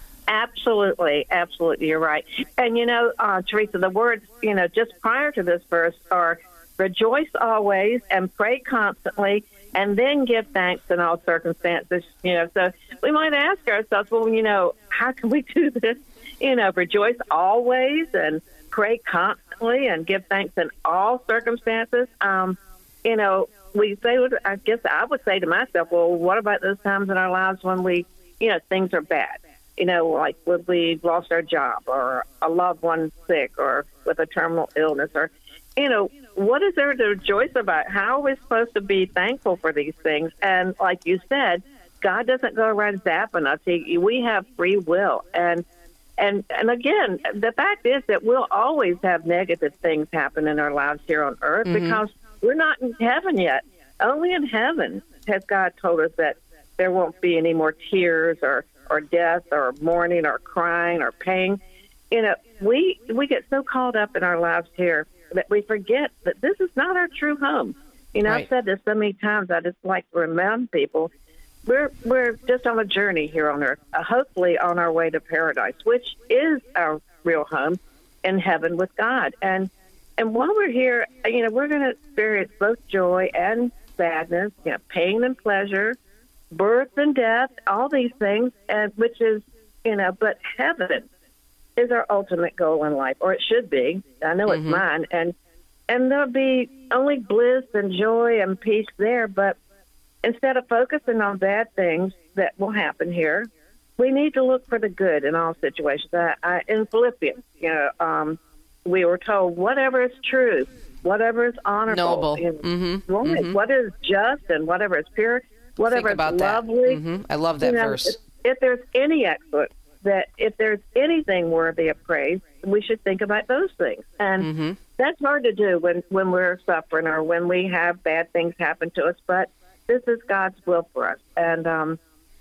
Speaker 6: Absolutely, absolutely, you're right. And you know, uh, Teresa, the words, you know, just prior to this verse are rejoice always and pray constantly, and then give thanks in all circumstances. You know, so we might ask ourselves, well, you know, how can we do this? You know, rejoice always and pray constantly and give thanks in all circumstances. Um, you know, we say, I guess I would say to myself, well, what about those times in our lives when we, you know, things are bad? You know, like when we lost our job, or a loved one sick, or with a terminal illness, or, you know, what is there to rejoice about? How are we supposed to be thankful for these things? And like you said, God doesn't go around zapping us. He, we have free will. And And and again, the fact is that we'll always have negative things happen in our lives here on earth mm-hmm. because we're not in heaven yet. Only in heaven has God told us that there won't be any more tears or, or death or mourning or crying or pain. You know, we we get so caught up in our lives here that we forget that this is not our true home. You know, right. I've said this so many times, I just like to remind people, We're we're just on a journey here on earth, uh, hopefully on our way to paradise, which is our real home in heaven with God. And and while we're here, you know, we're going to experience both joy and sadness, you know, pain and pleasure, birth and death, all these things, and which is, you know, but heaven is our ultimate goal in life, or it should be. I know mm-hmm. it's mine. And, and there'll be only bliss and joy and peace there, but instead of focusing on bad things that will happen here, we need to look for the good in all situations. I, I, in Philippians, you know, um, we were told whatever is true, whatever is honorable,
Speaker 2: noble,
Speaker 6: you know,
Speaker 2: mm-hmm.
Speaker 6: right,
Speaker 2: Mm-hmm.
Speaker 6: what is just, and whatever is pure, whatever is lovely.
Speaker 2: Mm-hmm. I love that
Speaker 6: you know,
Speaker 2: verse.
Speaker 6: If, if there's any excellence, that if there's anything worthy of praise, we should think about those things. And mm-hmm. that's hard to do when, when we're suffering or when we have bad things happen to us, but this is God's will for us. And um,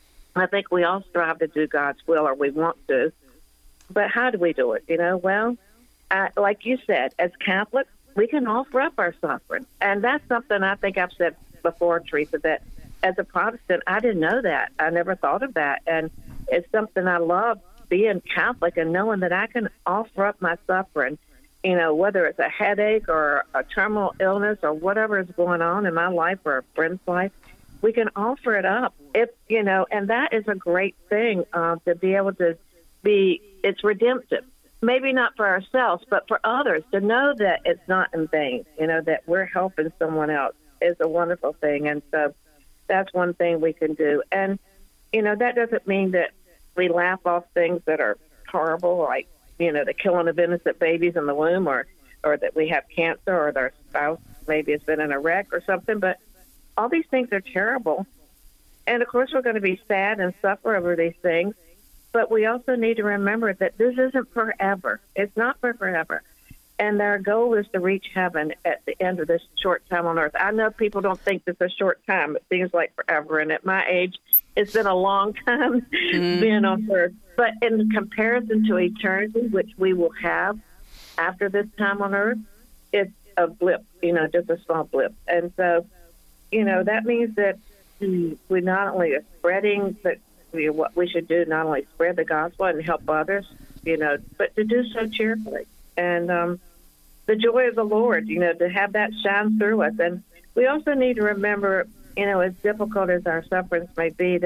Speaker 6: I think we all strive to do God's will, or we want to. But how do we do it? You know, well, uh, like you said, as Catholics, we can offer up our suffering. And that's something I think I've said before, Teresa, that as a Protestant, I didn't know that. I never thought of that. And it's something I love, being Catholic and knowing that I can offer up my suffering. You know, whether it's a headache or a terminal illness or whatever is going on in my life or a friend's life, we can offer it up. If you know, and that is a great thing uh, to be able to be. It's redemptive. Maybe not for ourselves, but for others to know that it's not in vain. You know, that we're helping someone else is a wonderful thing, and so that's one thing we can do. And you know, that doesn't mean that we laugh off things that are horrible, like, you know, the killing of innocent babies in the womb, or, or that we have cancer, or their spouse maybe has been in a wreck or something. But all these things are terrible. And, of course, we're going to be sad and suffer over these things. But we also need to remember that this isn't forever. It's not for forever. And our goal is to reach heaven at the end of this short time on earth. I know people don't think it's a short time. It seems like forever. And at my age, it's been a long time mm. being on earth. But in comparison to eternity, which we will have after this time on earth, it's a blip, you know, just a small blip. And so, you know, that means that we not only are spreading the, you know, what we should do, not only spread the gospel and help others, you know, but to do so cheerfully. And um, the joy of the Lord, you know, to have that shine through us. And we also need to remember, you know, as difficult as our sufferings may be, that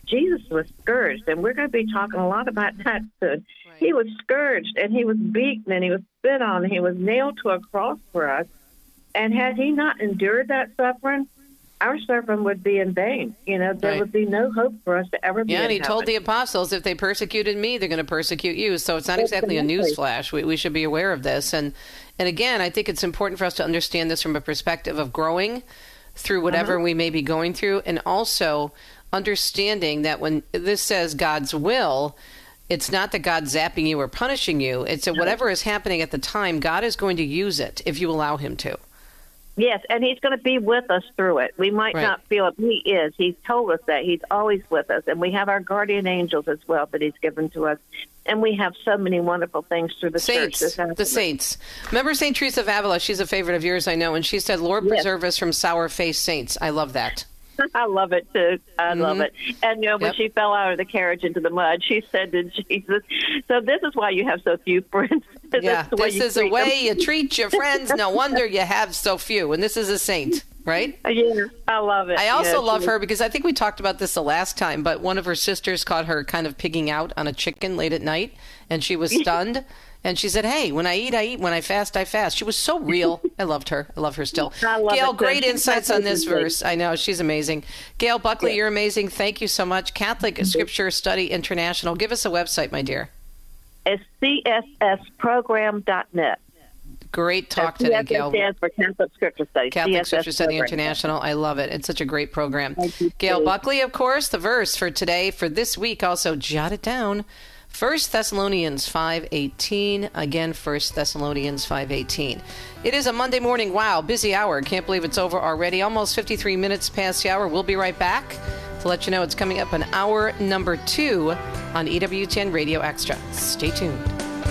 Speaker 6: Jesus was scourged, and we're going to be talking a lot about that soon.
Speaker 2: Right.
Speaker 6: He was scourged, and he was beaten, and he was spit on, and he was nailed to a cross for us. And had he not endured that suffering, our suffering would be in vain. You know, there
Speaker 2: Right.
Speaker 6: would be no hope for us to ever be
Speaker 2: Yeah,
Speaker 6: in
Speaker 2: and he
Speaker 6: heaven.
Speaker 2: told the apostles, if they persecuted me, they're going to persecute you. So it's not exactly a
Speaker 6: Exactly.
Speaker 2: newsflash. We, we should be aware of this. And, and again, I think it's important for us to understand this from a perspective of growing through whatever
Speaker 6: Uh-huh.
Speaker 2: we may be going through, and also understanding that when this says God's will, it's not that God's zapping you or punishing you. It's that whatever is happening at the time, God is going to use it if you allow him to.
Speaker 6: Yes, and he's going to be with us through it. We might
Speaker 2: Right.
Speaker 6: not feel it. He is. He's told us that. He's always with us. And we have our guardian angels as well that he's given to us. And we have so many wonderful things through the
Speaker 2: Saints,
Speaker 6: church. This
Speaker 2: the
Speaker 6: afternoon.
Speaker 2: saints. Remember Saint Teresa of Avila? She's a favorite of yours, I know. And she said, Lord,
Speaker 6: Yes.
Speaker 2: preserve us from sour-faced saints. I love that.
Speaker 6: I love it, too. I love it. And, you know, when
Speaker 2: Yep.
Speaker 6: she fell out of the carriage into the mud, she said to Jesus, so this is why you have so few friends.
Speaker 2: Yeah,
Speaker 6: the way
Speaker 2: this
Speaker 6: you
Speaker 2: is a
Speaker 6: treat
Speaker 2: way
Speaker 6: them.
Speaker 2: you treat your friends. No wonder you have so few. And this is a saint, right?
Speaker 6: Yeah, I love it.
Speaker 2: I also
Speaker 6: Yeah,
Speaker 2: love
Speaker 6: she-
Speaker 2: her because I think we talked about this the last time, but one of her sisters caught her kind of pigging out on a chicken late at night, and she was stunned. And she said, hey, when I eat, I eat. When I fast, I fast. She was so real. I loved her. I love her still.
Speaker 6: I love
Speaker 2: Gail,
Speaker 6: it, too.
Speaker 2: great
Speaker 6: She's
Speaker 2: insights
Speaker 6: my
Speaker 2: on this
Speaker 6: favorite.
Speaker 2: verse. I know, she's amazing. Gail Buckley, you're amazing. Thank you so much. Catholic Scripture Study International. Give us a website, my dear.
Speaker 6: It's C S S program dot net.
Speaker 2: Great talk today,
Speaker 6: C S S
Speaker 2: Gail.
Speaker 6: stands for Catholic Scripture Study.
Speaker 2: Catholic
Speaker 6: C S S
Speaker 2: Scripture Study
Speaker 6: program.
Speaker 2: International. I love it. It's such a great program.
Speaker 6: Thank you,
Speaker 2: Gail
Speaker 6: Steve.
Speaker 2: Buckley, of course, the verse for today, for this week, also jot it down. First Thessalonians five eighteen. Again, First Thessalonians five eighteen. It is a Monday morning. Wow, busy hour. Can't believe it's over already. Almost fifty-three minutes past the hour. We'll be right back to let you know it's coming up in hour number two on E W T N Radio Extra. Stay tuned.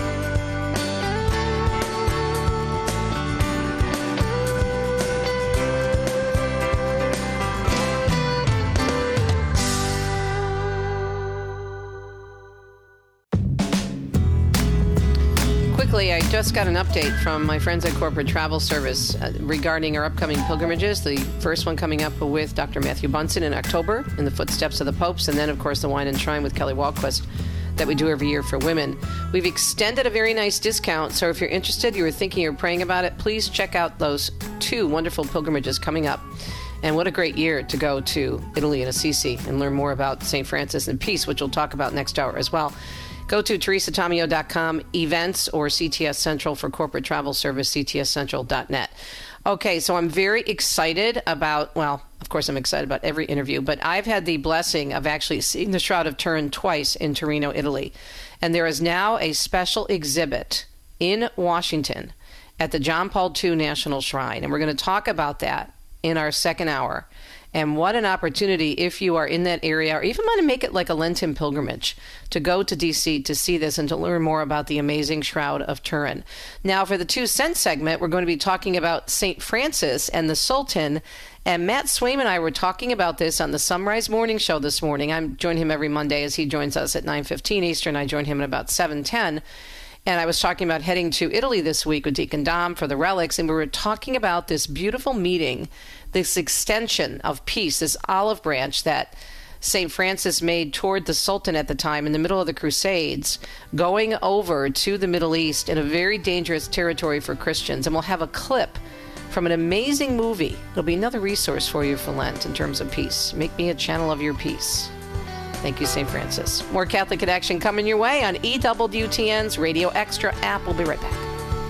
Speaker 2: Quickly, I just got an update from my friends at Corporate Travel Service uh, regarding our upcoming pilgrimages. The first one coming up with Doctor Matthew Bunson in October, in the footsteps of the popes, and then, of course, the Wine and Shrine with Kelly Walquist that we do every year for women. We've extended a very nice discount, so if you're interested, you were thinking or praying about it, please check out those two wonderful pilgrimages coming up. And what a great year to go to Italy and Assisi and learn more about Saint Francis and peace, which we'll talk about next hour as well. Go to teresa tomeo dot com events or C T S Central for corporate travel service, c t s central dot net. Okay, so I'm very excited about, well, of course I'm excited about every interview, but I've had the blessing of actually seeing the Shroud of Turin twice in Torino, Italy. And there is now a special exhibit in Washington at the John Paul the Second National Shrine. And we're going to talk about that in our second hour. And what an opportunity if you are in that area, or even want to make it like a Lenten pilgrimage, to go to D C to see this and to learn more about the amazing Shroud of Turin. Now, for the Two Cents segment, we're going to be talking about Saint Francis and the Sultan. And Matt Swaim and I were talking about this on the Sunrise Morning Show this morning. I join him every Monday as he joins us at nine fifteen Eastern. I join him at about seven ten. And I was talking about heading to Italy this week with Deacon Dom for the relics, and we were talking about this beautiful meeting, this extension of peace, this olive branch that Saint Francis made toward the Sultan at the time in the middle of the Crusades, going over to the Middle East in a very dangerous territory for Christians. And we'll have a clip from an amazing movie. It'll be another resource for you for Lent in terms of peace. Make me a channel of your peace. Thank you, Saint Francis. More Catholic Connection coming your way on E W T N's Radio Extra app. We'll be right back.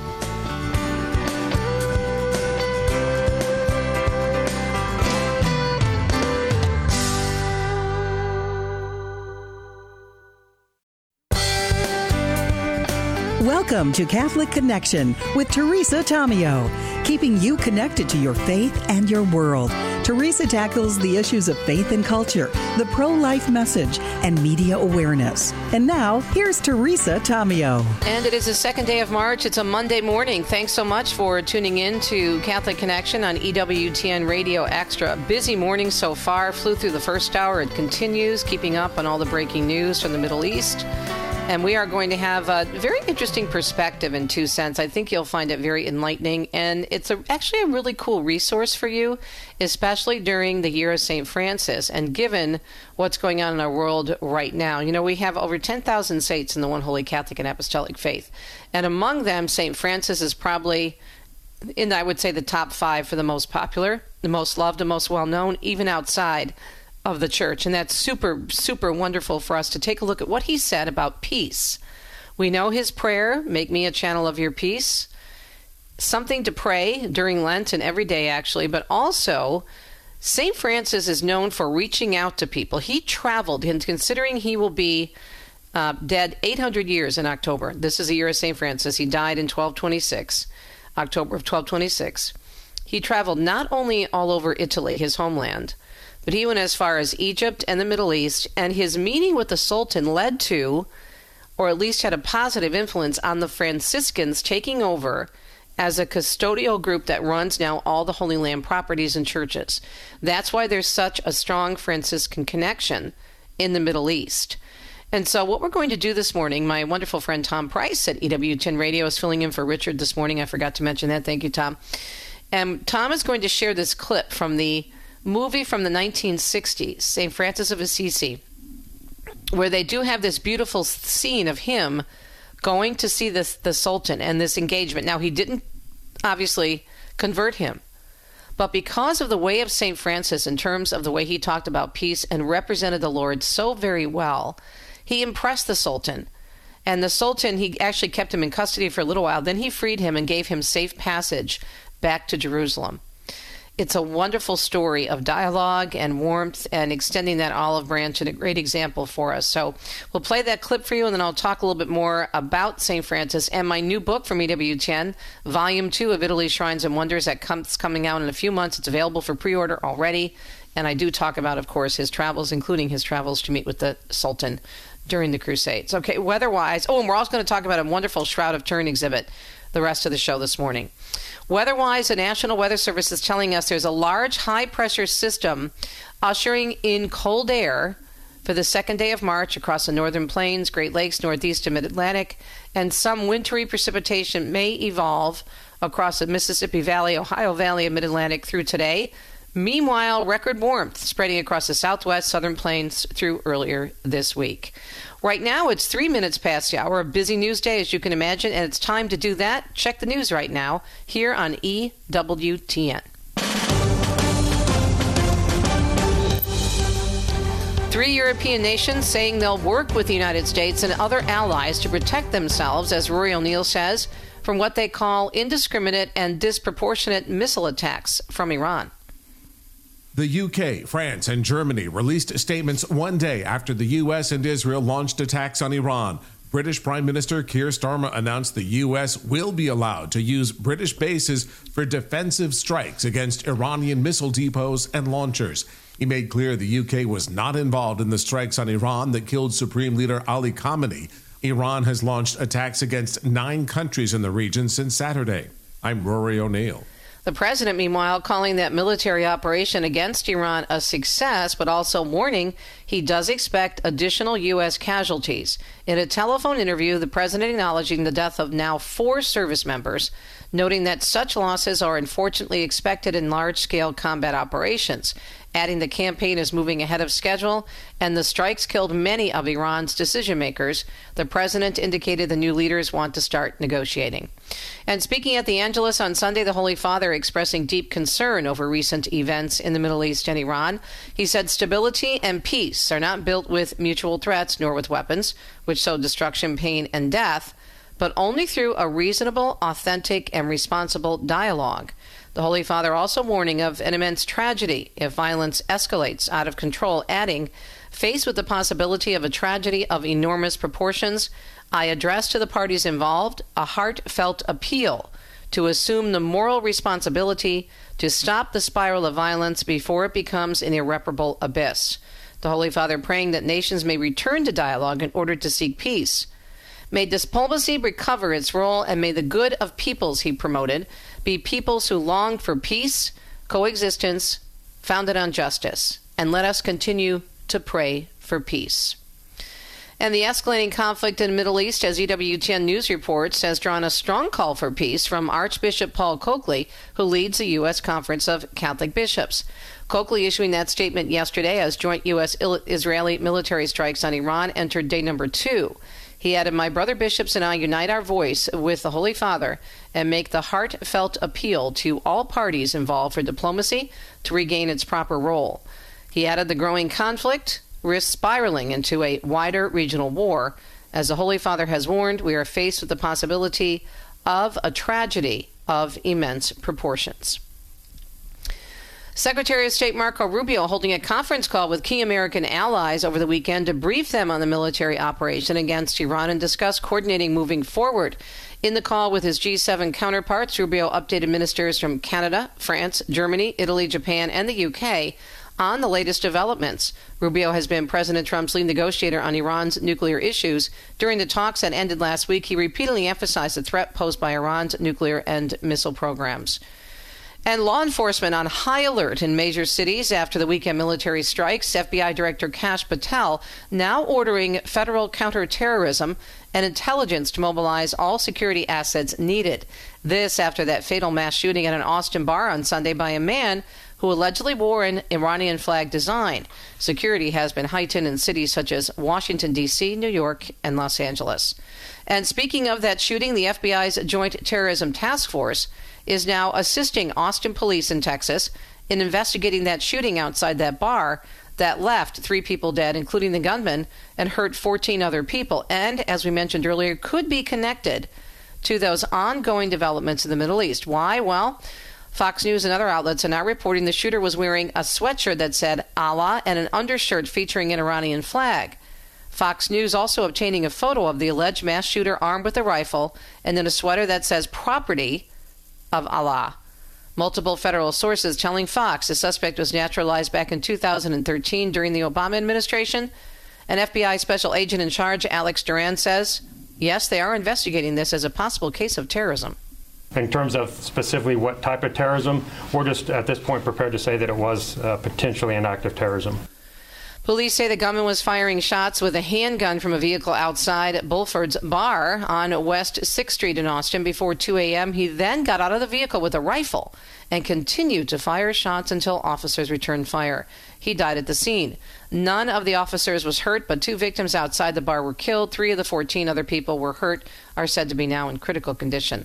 Speaker 1: Welcome to Catholic Connection with Teresa Tomeo, keeping you connected to your faith and your world. Teresa tackles the issues of faith and culture, the pro-life message, and media awareness. And now, here's Teresa Tomeo.
Speaker 2: And it is the second day of March. It's a Monday morning. Thanks so much for tuning in to Catholic Connection on E W T N Radio Extra. Busy morning so far. Flew through the first hour. It continues, keeping up on all the breaking news from the Middle East. And we are going to have a very interesting perspective in Two Cents. I think you'll find it very enlightening. And it's a, actually a really cool resource for you, especially during the year of Saint Francis. And given what's going on in our world right now, you know, we have over ten thousand saints in the One Holy Catholic and Apostolic Faith. And among them, Saint Francis is probably in, I would say, the top five for the most popular, the most loved, and most well-known, even outside of the church. And that's super, super wonderful for us to take a look at what he said about peace. We know his prayer, make me a channel of your peace, something to pray during Lent and every day, actually, but also Saint Francis is known for reaching out to people. He traveled, and considering he will be uh, dead eight hundred years in October, this is the year of Saint Francis. He died in twelve twenty-six, October of twelve twenty-six. He traveled not only all over Italy, his homeland, but he went as far as Egypt and the Middle East, and his meeting with the Sultan led to, or at least had a positive influence on the Franciscans taking over as a custodial group that runs now all the Holy Land properties and churches. That's why there's such a strong Franciscan connection in the Middle East. And so what we're going to do this morning, my wonderful friend Tom Price at E W ten Radio is filling in for Richard this morning. I forgot to mention that. Thank you, Tom. And Tom is going to share this clip from the movie from the nineteen sixties, Saint Francis of Assisi, where they do have this beautiful scene of him going to see this, the Sultan and this engagement. Now, he didn't obviously convert him, but because of the way of Saint Francis in terms of the way he talked about peace and represented the Lord so very well, he impressed the Sultan. And the Sultan, he actually kept him in custody for a little while. Then he freed him and gave him safe passage back to Jerusalem. It's a wonderful story of dialogue and warmth and extending that olive branch, and a great example for us. So we'll play that clip for you, and then I'll talk a little bit more about Saint Francis and my new book from E W ten, Volume two of Italy's Shrines and Wonders, that comes coming out in a few months. It's available for pre-order already. And I do talk about, of course, his travels, including his travels to meet with the Sultan during the Crusades. Okay, weather-wise, oh, and we're also going to talk about a wonderful Shroud of Turin exhibit the rest of the show this morning. Weather-wise, the National Weather Service is telling us there's a large high-pressure system ushering in cold air for the second day of March across the northern plains, Great Lakes, Northeast and Mid-Atlantic, and some wintry precipitation may evolve across the Mississippi Valley, Ohio Valley, and Mid-Atlantic through today. Meanwhile, record warmth spreading across the southwest, southern plains through earlier this week. Right now, it's three minutes past the hour. A busy news day, as you can imagine, and it's time to do that. Check the news right now here on E W T N. Three European nations saying they'll work with the United States and other allies to protect themselves, as Rory O'Neill says, from what they call indiscriminate and disproportionate missile attacks from Iran.
Speaker 7: The U K, France, and Germany released statements one day after the U S and Israel launched attacks on Iran. British Prime Minister Keir Starmer announced the U S will be allowed to use British bases for defensive strikes against Iranian missile depots and launchers. He made clear the U K was not involved in the strikes on Iran that killed Supreme Leader Ali Khamenei. Iran has launched attacks against nine countries in the region since Saturday. I'm Rory O'Neill.
Speaker 2: The president, meanwhile, calling that military operation against Iran a success, but also warning he does expect additional U S casualties. In a telephone interview, the president acknowledging the death of now four service members, noting that such losses are unfortunately expected in large-scale combat operations, adding the campaign is moving ahead of schedule and the strikes killed many of Iran's decision makers. The president indicated the new leaders want to start negotiating. And speaking at the Angelus on Sunday, the Holy Father expressing deep concern over recent events in the Middle East and Iran. He said stability and peace are not built with mutual threats nor with weapons, which sow destruction, pain, and death, but only through a reasonable, authentic, and responsible dialogue. The Holy Father also warning of an immense tragedy if violence escalates out of control, adding, faced with the possibility of a tragedy of enormous proportions, I address to the parties involved a heartfelt appeal to assume the moral responsibility to stop the spiral of violence before it becomes an irreparable abyss. The Holy Father praying that nations may return to dialogue in order to seek peace. May diplomacy recover its role, and may the good of peoples, he promoted, be peoples who long for peace, coexistence, founded on justice. And let us continue to pray for peace. And the escalating conflict in the Middle East, as E W T N News reports, has drawn a strong call for peace from Archbishop Paul Coakley, who leads the U S Conference of Catholic Bishops. Coakley issuing that statement yesterday as joint U S-Israeli military strikes on Iran entered day number two. He added, "My brother bishops and I unite our voice with the Holy Father and make the heartfelt appeal to all parties involved for diplomacy to regain its proper role." He added, "The growing conflict risks spiraling into a wider regional war. As the Holy Father has warned, we are faced with the possibility of a tragedy of immense proportions." Secretary of State Marco Rubio holding a conference call with key American allies over the weekend to brief them on the military operation against Iran and discuss coordinating moving forward. In the call with his G seven counterparts, Rubio updated ministers from Canada, France, Germany, Italy, Japan, and the U K on the latest developments. Rubio has been President Trump's lead negotiator on Iran's nuclear issues. During the talks that ended last week, he repeatedly emphasized the threat posed by Iran's nuclear and missile programs. And law enforcement on high alert in major cities after the weekend military strikes. F B I Director Kash Patel now ordering federal counterterrorism and intelligence to mobilize all security assets needed. This after that fatal mass shooting at an Austin bar on Sunday by a man who allegedly wore an Iranian flag design. Security has been heightened in cities such as Washington, D C, New York, and Los Angeles. And speaking of that shooting, the F B I's Joint Terrorism Task Force is now assisting Austin police in Texas in investigating that shooting outside that bar that left three people dead, including the gunman, and hurt fourteen other people, and, as we mentioned earlier, could be connected to those ongoing developments in the Middle East. Why? Well, Fox News and other outlets are now reporting the shooter was wearing a sweatshirt that said Allah and an undershirt featuring an Iranian flag. Fox News also obtaining a photo of the alleged mass shooter armed with a rifle and then a sweater that says property of Allah. Multiple federal sources telling Fox the suspect was naturalized back in two thousand thirteen during the Obama administration. An F B I special agent in charge, Alex Duran, says, yes, they are investigating this as a possible case of terrorism.
Speaker 8: In terms of specifically what type of terrorism, we're just at this point prepared to say that it was uh, potentially an act of terrorism.
Speaker 2: Police say the gunman was firing shots with a handgun from a vehicle outside Bulford's Bar on West sixth Street in Austin before two a.m. He then got out of the vehicle with a rifle and continued to fire shots until officers returned fire. He died at the scene. None of the officers was hurt, but two victims outside the bar were killed. Three of the fourteen other people were hurt, are said to be now in critical condition.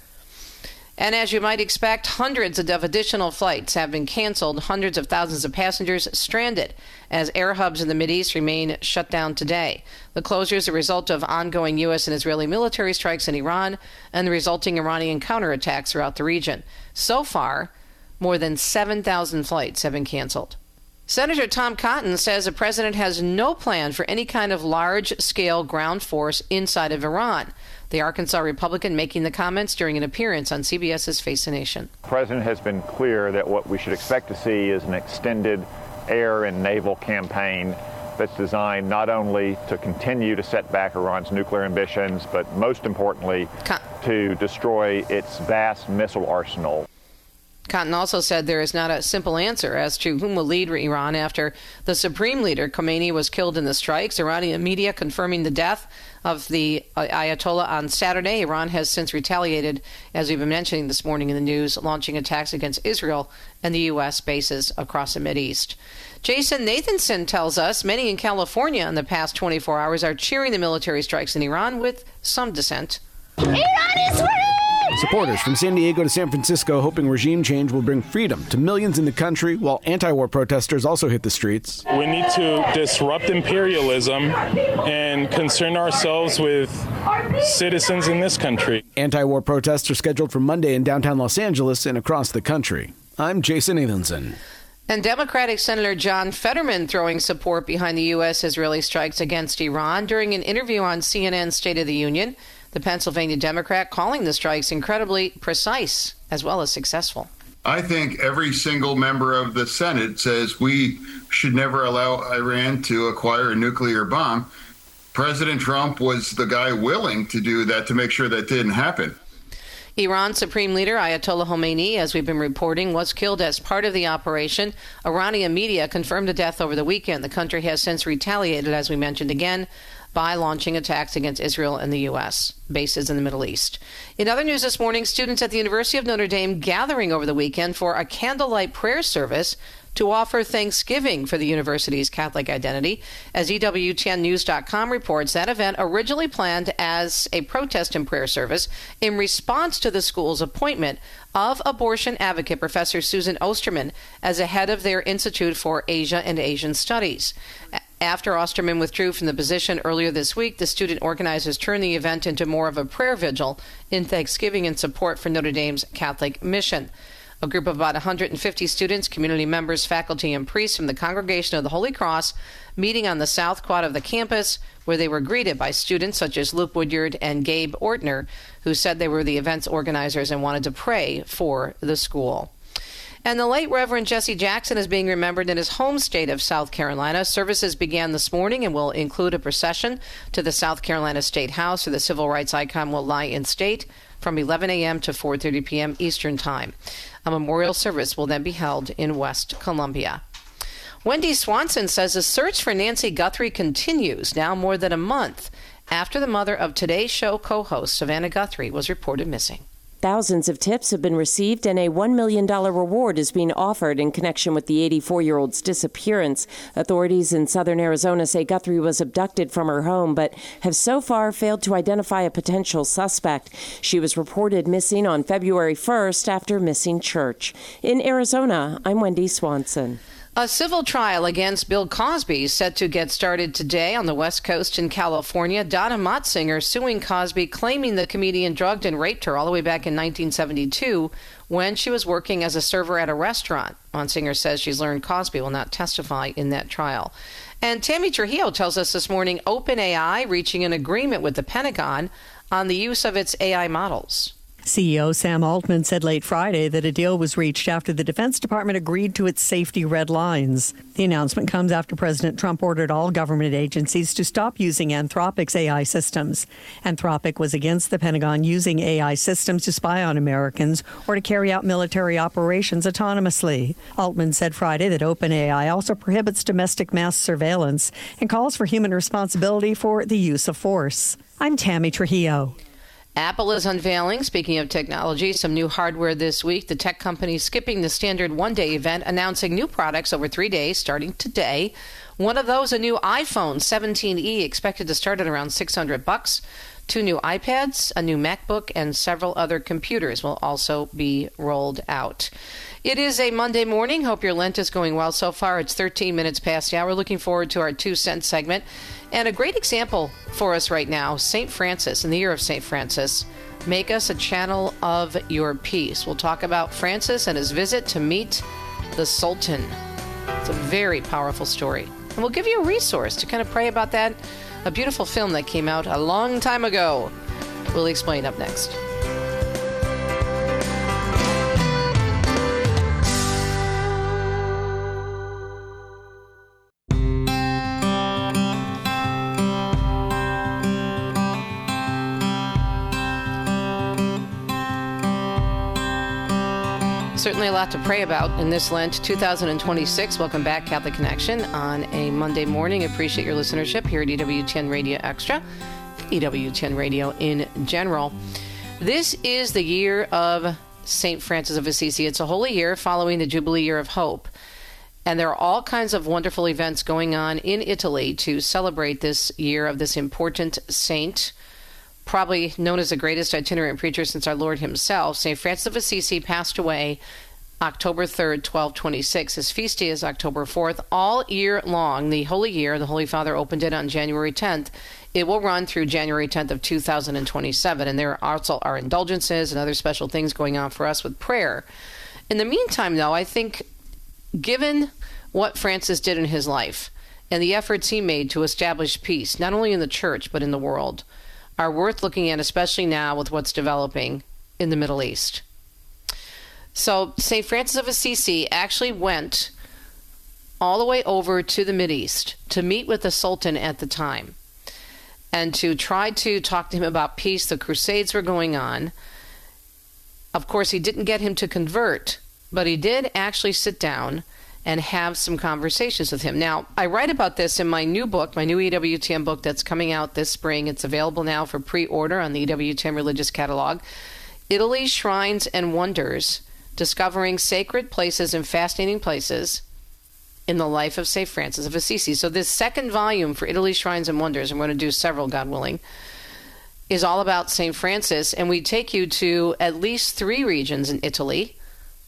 Speaker 2: And as you might expect, hundreds of additional flights have been canceled, hundreds of thousands of passengers stranded as air hubs in the Mideast remain shut down today. The closure is a result of ongoing U S and Israeli military strikes in Iran and the resulting Iranian counterattacks throughout the region. So far, more than seven thousand flights have been canceled. Senator Tom Cotton says the president has no plan for any kind of large-scale ground force inside of Iran. The Arkansas Republican making the comments during an appearance on CBS's Face the Nation.
Speaker 9: The president has been clear that what we should expect to see is an extended air and naval campaign that's designed not only to continue to set back Iran's nuclear ambitions, but most importantly, Con- to destroy its vast missile arsenal.
Speaker 2: Cotton also said there is not a simple answer as to whom will lead Iran after the supreme leader, Khomeini, was killed in the strikes. Iranian media confirming the death of the Ayatollah on Saturday. Iran has since retaliated, as we've been mentioning this morning in the news, launching attacks against Israel and the U S bases across the Mideast. Jason Nathanson tells us many in California in the past twenty-four hours are cheering the military strikes in Iran with some dissent.
Speaker 10: Iran is free! Supporters from San Diego to San Francisco hoping regime change will bring freedom to millions in the country, while anti-war protesters also hit the streets.
Speaker 11: We need to disrupt imperialism and concern ourselves with citizens in this country.
Speaker 10: Anti-war protests are scheduled for Monday in downtown Los Angeles and across the country. I'm Jason Nathanson.
Speaker 2: And Democratic Senator John Fetterman throwing support behind the U S-Israeli strikes against Iran during an interview on C N N's State of the Union. The Pennsylvania Democrat calling the strikes incredibly precise as well as successful.
Speaker 12: I think every single member of the Senate says we should never allow Iran to acquire a nuclear bomb. President Trump was the guy willing to do that to make sure that didn't happen.
Speaker 2: Iran Supreme Leader Ayatollah Khomeini, as we've been reporting, was killed as part of the operation. Iranian media confirmed the death over the weekend. The country has since retaliated, as we mentioned again, by launching attacks against Israel and the U S bases in the Middle East. In other news this morning, students at the University of Notre Dame gathering over the weekend for a candlelight prayer service to offer thanksgiving for the university's Catholic identity. As E W T N News dot com reports, that event originally planned as a protest and prayer service in response to the school's appointment of abortion advocate Professor Susan Osterman as a head of their Institute for Asia and Asian Studies. After Osterman withdrew from the position earlier this week, the student organizers turned the event into more of a prayer vigil in thanksgiving and support for Notre Dame's Catholic mission. A group of about one hundred fifty students, community members, faculty, and priests from the Congregation of the Holy Cross meeting on the south quad of the campus, where they were greeted by students such as Luke Woodyard and Gabe Ortner, who said they were the event's organizers and wanted to pray for the school. And the late Reverend Jesse Jackson is being remembered in his home state of South Carolina. Services began this morning and will include a procession to the South Carolina State House, where the civil rights icon will lie in state from eleven a.m. to four thirty p.m. Eastern Time. A memorial service will then be held in West Columbia. Wendy Swanson says the search for Nancy Guthrie continues now more than a month after the mother of Today's Show co-host Savannah Guthrie was reported missing.
Speaker 13: Thousands of tips have been received and a one million dollars reward is being offered in connection with the eighty-four-year-old's disappearance. Authorities in southern Arizona say Guthrie was abducted from her home, but have so far failed to identify a potential suspect. She was reported missing on February first after missing church. In Arizona, I'm Wendy Swanson.
Speaker 2: A civil trial against Bill Cosby is set to get started today on the West Coast in California. Donna Motzinger suing Cosby, claiming the comedian drugged and raped her all the way back in nineteen seventy-two when she was working as a server at a restaurant. Motzinger says she's learned Cosby will not testify in that trial. And Tammy Trujillo tells us this morning OpenAI reaching an agreement with the Pentagon on the use of its A I models.
Speaker 14: C E O Sam Altman said late Friday that a deal was reached after the Defense Department agreed to its safety red lines. The announcement comes after President Trump ordered all government agencies to stop using Anthropic's A I systems. Anthropic was against the Pentagon using A I systems to spy on Americans or to carry out military operations autonomously. Altman said Friday that OpenAI also prohibits domestic mass surveillance and calls for human responsibility for the use of force. I'm Tammy Trujillo.
Speaker 2: Apple is unveiling, speaking of technology, some new hardware this week. The tech company skipping the standard one-day event, announcing new products over three days starting today. One of those, a new iPhone seventeen E, expected to start at around six hundred bucks. Two new iPads, a new MacBook, and several other computers will also be rolled out. It is a Monday morning. Hope your Lent is going well so far. It's thirteen minutes past the hour. Looking forward to our two cent segment. And a great example for us right now, Saint Francis, in the year of Saint Francis, make us a channel of your peace. We'll talk about Francis and his visit to meet the Sultan. It's a very powerful story. And we'll give you a resource to kind of pray about that. A beautiful film that came out a long time ago. We'll explain up next. Certainly a lot to pray about in this Lent two thousand twenty-six. Welcome back, Catholic Connection, on a Monday morning. Appreciate your listenership here at E W T N Radio Extra, E W T N Radio in general. This is the year of Saint Francis of Assisi. It's a holy year following the Jubilee Year of Hope. And there are all kinds of wonderful events going on in Italy to celebrate this year of this important saint, probably known as the greatest itinerant preacher since our Lord himself. Saint Francis of Assisi passed away October third, twelve twenty-six. His feast day is October fourth. All year long, the Holy Year, the Holy Father opened it on January tenth. It will run through January tenth of two thousand twenty-seven. And there also are indulgences and other special things going on for us with prayer. In the meantime, though, I think given what Francis did in his life and the efforts he made to establish peace, not only in the church but in the world, are worth looking at, especially now with what's developing in the Middle East. So Saint Francis of Assisi actually went all the way over to the Mideast to meet with the Sultan at the time and to try to talk to him about peace. The Crusades were going on. Of course, he didn't get him to convert, but he did actually sit down and have some conversations with him. Now, I write about this in my new book, my new E W T N book that's coming out this spring. It's available now for pre-order on the E W T N Religious Catalog. Italy, Shrines and Wonders, Discovering Sacred Places and Fascinating Places in the Life of Saint Francis of Assisi. So this second volume for Italy, Shrines and Wonders, and we're going to do several, God willing, is all about Saint Francis, and we take you to at least three regions in Italy.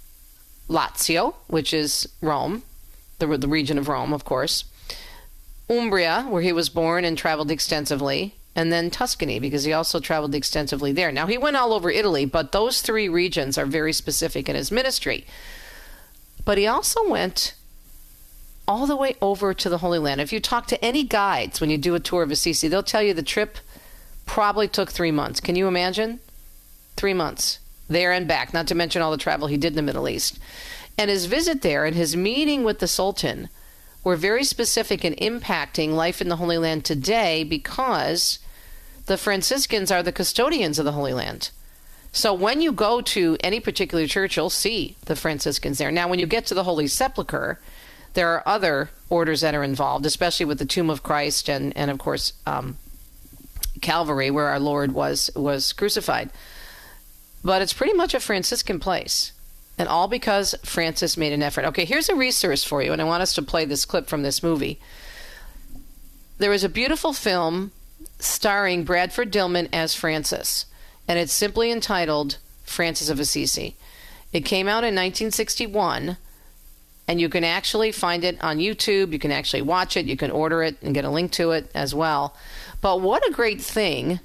Speaker 2: Lazio, which is Rome, the, the region of Rome, of course. Umbria, where he was born and traveled extensively. And then Tuscany, because he also traveled extensively there. Now, he went all over Italy, but those three regions are very specific in his ministry. But he also went all the way over to the Holy Land. If you talk to any guides when you do a tour of Assisi, they'll tell you the trip probably took three months. Can you imagine? Three months. There and back, not to mention all the travel he did in the Middle East. And his visit there and his meeting with the Sultan were very specific in impacting life in the Holy Land today, because the Franciscans are the custodians of the Holy Land. So when you go to any particular church, you'll see the Franciscans there. Now, when you get to the Holy Sepulchre, there are other orders that are involved, especially with the Tomb of Christ and, and of course, um, Calvary, where our Lord was was crucified. But it's pretty much a Franciscan place, and all because Francis made an effort. Okay, here's a resource for you, and I want us to play this clip from this movie. There is a beautiful film starring Bradford Dillman as Francis, and it's simply entitled Francis of Assisi. It came out in nineteen sixty-one, and you can actually find it on YouTube. You can actually watch it. You can order it and get a link to it as well. But what a great thing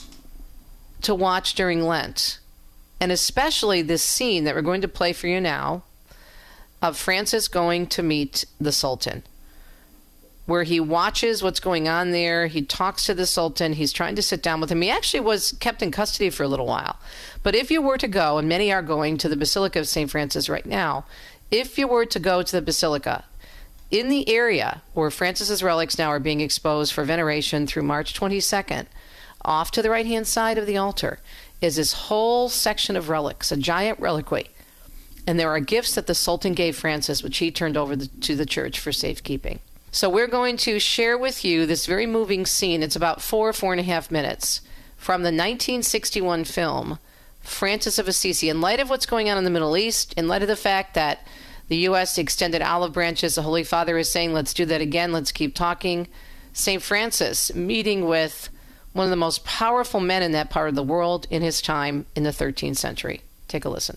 Speaker 2: to watch during Lent. And especially this scene that we're going to play for you now of Francis going to meet the Sultan, where he watches what's going on there. He talks to the Sultan. He's trying to sit down with him. He actually was kept in custody for a little while. But if you were to go, and many are going to the Basilica of Saint Francis right now, if you were to go to the Basilica, in the area where Francis's relics now are being exposed for veneration through March twenty-second, off to the right-hand side of the altar is this whole section of relics, a giant reliquary. And there are gifts that the Sultan gave Francis, which he turned over the, to the church for safekeeping. So we're going to share with you this very moving scene. It's about four, four and a half minutes from the nineteen sixty-one film, Francis of Assisi. In light of what's going on in the Middle East, in light of the fact that the U S extended olive branches, the Holy Father is saying, let's do that again, let's keep talking. Saint Francis meeting with one of the most powerful men in that part of the world in his time in the thirteenth century. Take a listen.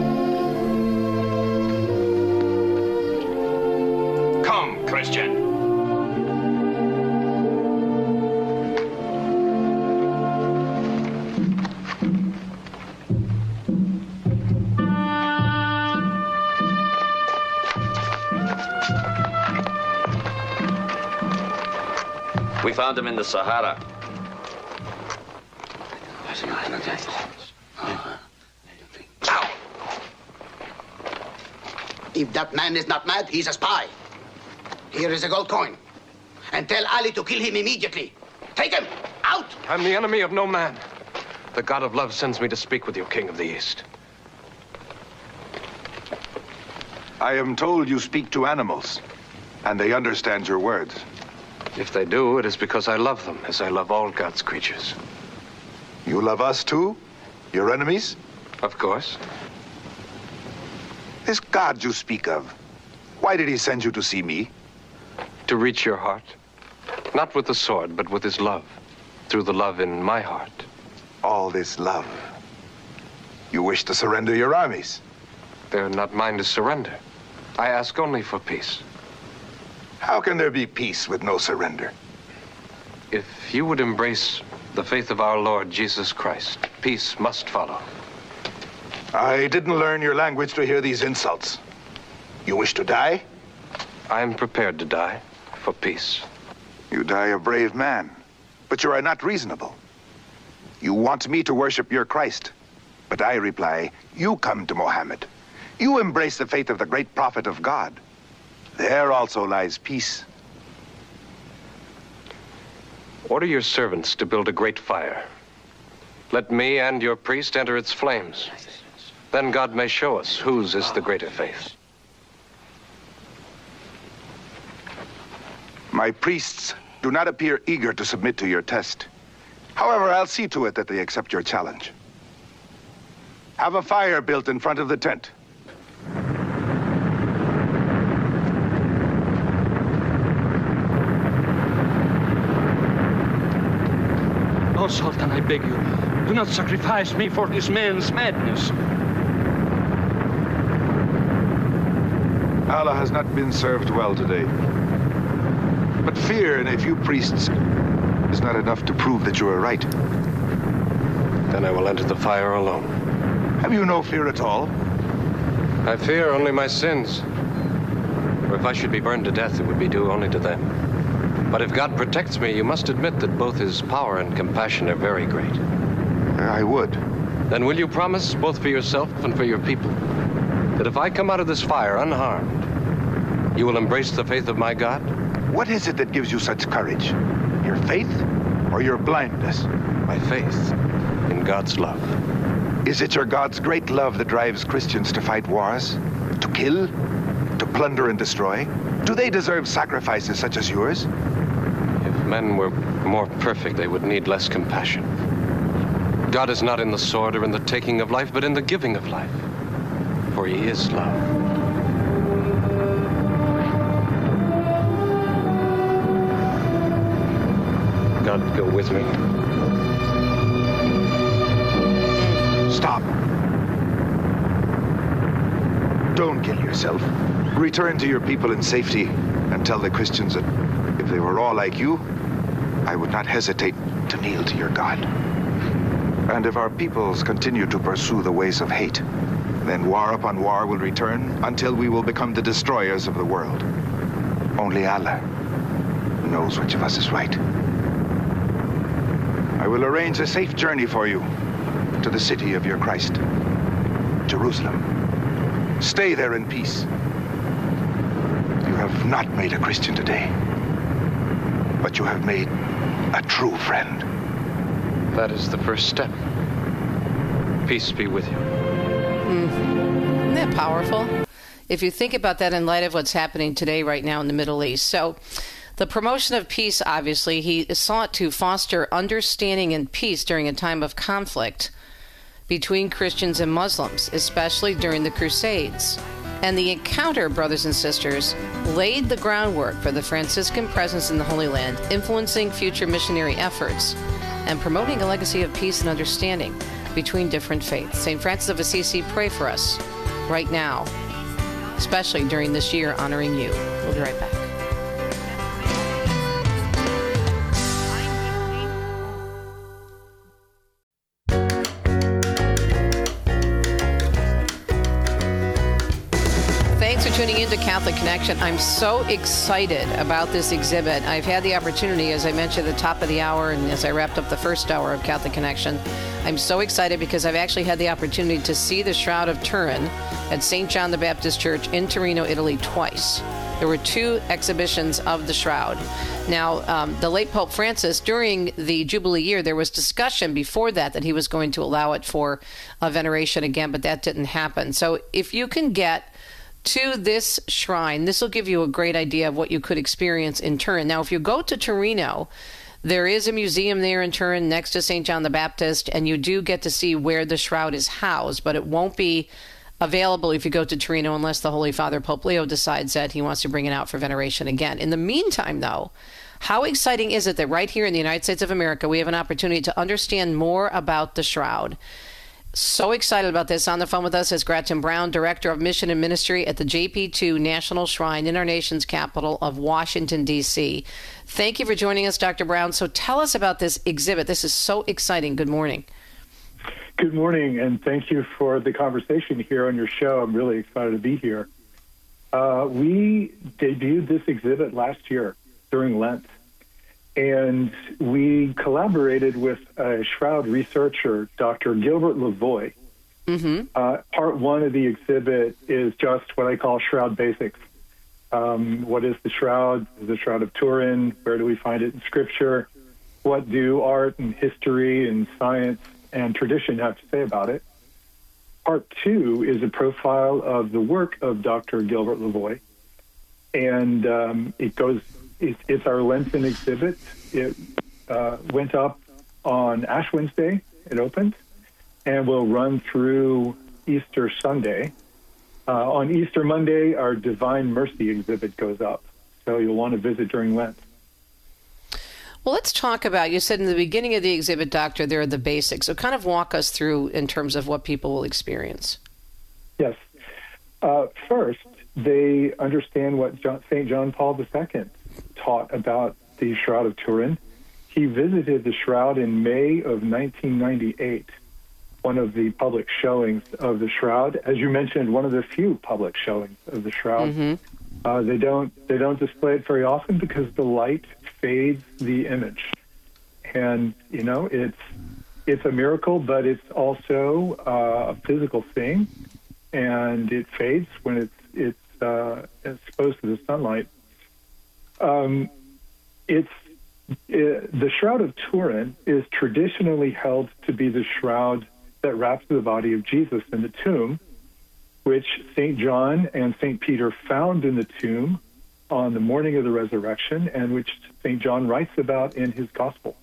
Speaker 15: Come, Christian.
Speaker 16: We found him in the Sahara.
Speaker 17: If that man is not mad, he's a spy. Here is a gold coin. And tell Ali to kill him immediately. Take him! Out!
Speaker 18: I'm the enemy of no man. The God of love sends me to speak with you, King of the East.
Speaker 19: I am told you speak to animals, and they understand your words.
Speaker 18: If they do, it is because I love them, as I love all God's creatures.
Speaker 19: You love us too? Your enemies?
Speaker 18: Of course.
Speaker 19: This God you speak of, why did he send you to see me?
Speaker 18: To reach your heart. Not with the sword, but with his love. Through the love in my heart.
Speaker 19: All this love. You wish to surrender your armies?
Speaker 18: They're not mine to surrender. I ask only for peace.
Speaker 19: How can there be peace with no surrender?
Speaker 18: If you would embrace the faith of our Lord Jesus Christ, peace must follow.
Speaker 19: I didn't learn your language to hear these insults. You wish to die?
Speaker 18: I am prepared to die for peace.
Speaker 19: You die a brave man, but you are not reasonable. You want me to worship your Christ, but I reply, you come to Mohammed. You embrace the faith of the great prophet of God. There also lies peace.
Speaker 18: Order your servants to build a great fire. Let me and your priest enter its flames. Then God may show us whose is the greater faith.
Speaker 19: My priests do not appear eager to submit to your test. However, I'll see to it that they accept your challenge. Have a fire built in front of the tent.
Speaker 15: Oh, Sultan, I beg you, do not sacrifice me for this man's madness.
Speaker 19: Allah has not been served well today. But fear in a few priests is not enough to prove that you are right.
Speaker 18: Then I will enter the fire alone.
Speaker 19: Have you no fear at all?
Speaker 18: I fear only my sins. For if I should be burned to death, it would be due only to them. But if God protects me, you must admit that both his power and compassion are very great.
Speaker 19: I would.
Speaker 18: Then will you promise, both for yourself and for your people, that if I come out of this fire unharmed, you will embrace the faith of my God?
Speaker 19: What is it that gives you such courage? Your faith or your blindness?
Speaker 18: My faith in God's love.
Speaker 19: Is it your God's great love that drives Christians to fight wars? To kill? To plunder and destroy? Do they deserve sacrifices such as yours?
Speaker 18: If men were more perfect, they would need less compassion. God is not in the sword or in the taking of life, but in the giving of life. For he is love. God go with me.
Speaker 19: Stop. Don't kill yourself. Return to your people in safety and tell the Christians that if they were all like you, I would not hesitate to kneel to your God. And if our peoples continue to pursue the ways of hate, then war upon war will return until we will become the destroyers of the world. Only Allah knows which of us is right. I will arrange a safe journey for you to the city of your Christ, Jerusalem. Stay there in peace. You have not made a Christian today, but you have made a true friend.
Speaker 18: That is the first step. Peace be with you.
Speaker 2: Mm. Isn't that powerful? If you think about that in light of what's happening today right now in the Middle East. So the promotion of peace, obviously, he sought to foster understanding and peace during a time of conflict between Christians and Muslims, especially during the Crusades. And the encounter, brothers and sisters, laid the groundwork for the Franciscan presence in the Holy Land, influencing future missionary efforts and promoting a legacy of peace and understanding between different faiths. Saint Francis of Assisi, pray for us right now, especially during this year honoring you. We'll be right back. Thanks for tuning in to Catholic Connection. I'm so excited about this exhibit. I've had the opportunity, as I mentioned at the top of the hour and as I wrapped up the first hour of Catholic Connection, I'm so excited because I've actually had the opportunity to see the Shroud of Turin at Saint John the Baptist Church in Torino, Italy twice. There were two exhibitions of the Shroud. Now, um, the late Pope Francis, during the Jubilee year, there was discussion before that that he was going to allow it for a veneration again, but that didn't happen. So if you can get to this shrine, this will give you a great idea of what you could experience in Turin. Now, if you go to Torino, there is a museum there in Turin next to Saint John the Baptist, and you do get to see where the shroud is housed, but it won't be available if you go to Torino unless the Holy Father Pope Leo decides that he wants to bring it out for veneration again. In the meantime, though, how exciting is it that right here in the United States of America, we have an opportunity to understand more about the shroud? So excited about this. On the phone with us is Gretchen Brown, Director of Mission and Ministry at the J P two National Shrine in our nation's capital of Washington, D C Thank you for joining us, Doctor Brown. So tell us about this exhibit. This is so exciting. Good morning.
Speaker 20: Good morning, and thank you for the conversation here on your show. I'm really excited to be here. Uh, we debuted this exhibit last year during Lent, and we collaborated with a shroud researcher, Doctor Gilbert Lavoie.
Speaker 2: Mm-hmm.
Speaker 20: Uh, part one of the exhibit is just what I call shroud basics. Um, what is the shroud? The Shroud of Turin? Where do we find it in Scripture? What do art and history and science and tradition have to say about it? Part two is a profile of the work of Doctor Gilbert Lavoie, and um, it goes it, it's our Lenten exhibit. It uh, went up on Ash Wednesday. It opened, and will run through Easter Sunday. Uh, on Easter Monday, our Divine Mercy exhibit goes up, so you'll want to visit during Lent.
Speaker 2: Well, let's talk about, you said in the beginning of the exhibit, Doctor, there are the basics. So kind of walk us through in terms of what people will experience.
Speaker 20: Yes. Uh, first, they understand what John, Saint John Paul the Second taught about the Shroud of Turin. He visited the Shroud in May of nineteen ninety-eight, one of the public showings of the Shroud. As you mentioned, one of the few public showings of the Shroud.
Speaker 2: Mm-hmm.
Speaker 20: Uh, they don't they don't display it very often because the light fades the image, and you know it's it's a miracle, but it's also uh, a physical thing, and it fades when it's it's uh, exposed to the sunlight. Um, it's it, the Shroud of Turin is traditionally held to be the shroud that wraps the body of Jesus in the tomb, which Saint John and Saint Peter found in the tomb on the morning of the resurrection, and which Saint John writes about in his gospel.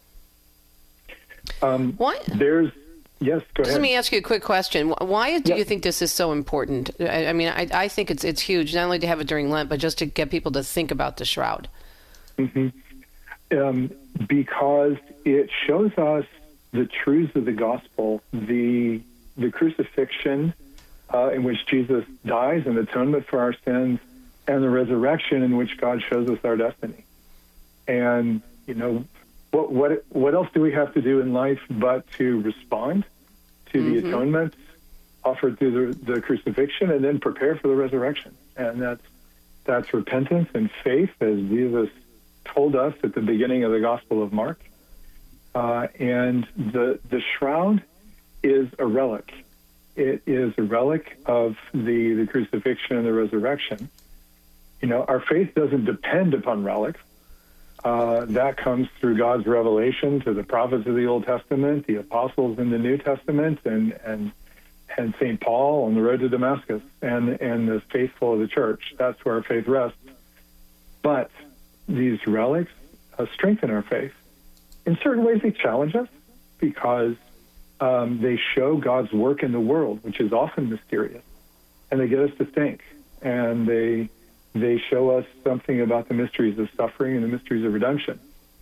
Speaker 20: Um,
Speaker 2: Why?
Speaker 20: There's, yes, go ahead.
Speaker 2: Let me ask you a quick question. Why do
Speaker 20: Yep.
Speaker 2: you think this is so important? I, I mean, I, I think it's it's huge, not only to have it during Lent, but just to get people to think about the shroud.
Speaker 20: Mm-hmm. Um, because it shows us the truths of the gospel, the the crucifixion, Uh, in which Jesus dies in atonement for our sins, and the resurrection in which God shows us our destiny. And, you know, what what what else do we have to do in life but to respond to
Speaker 2: Mm-hmm.
Speaker 20: the atonement offered through the, the crucifixion, and then prepare for the resurrection? And that's that's repentance and faith, as Jesus told us at the beginning of the Gospel of Mark. Uh, and the the shroud is a relic. It is a relic of the, the crucifixion and the resurrection. You know, our faith doesn't depend upon relics. Uh, that comes through God's revelation to the prophets of the Old Testament, the apostles in the New Testament, and and and Saint Paul on the road to Damascus, and and the faithful of the church. That's where our faith rests. But these relics uh, strengthen our faith. In certain ways, they challenge us because Um, they show God's work in the world, which is often mysterious, and they get us to think, and they they show us something about the mysteries of suffering and the mysteries of redemption.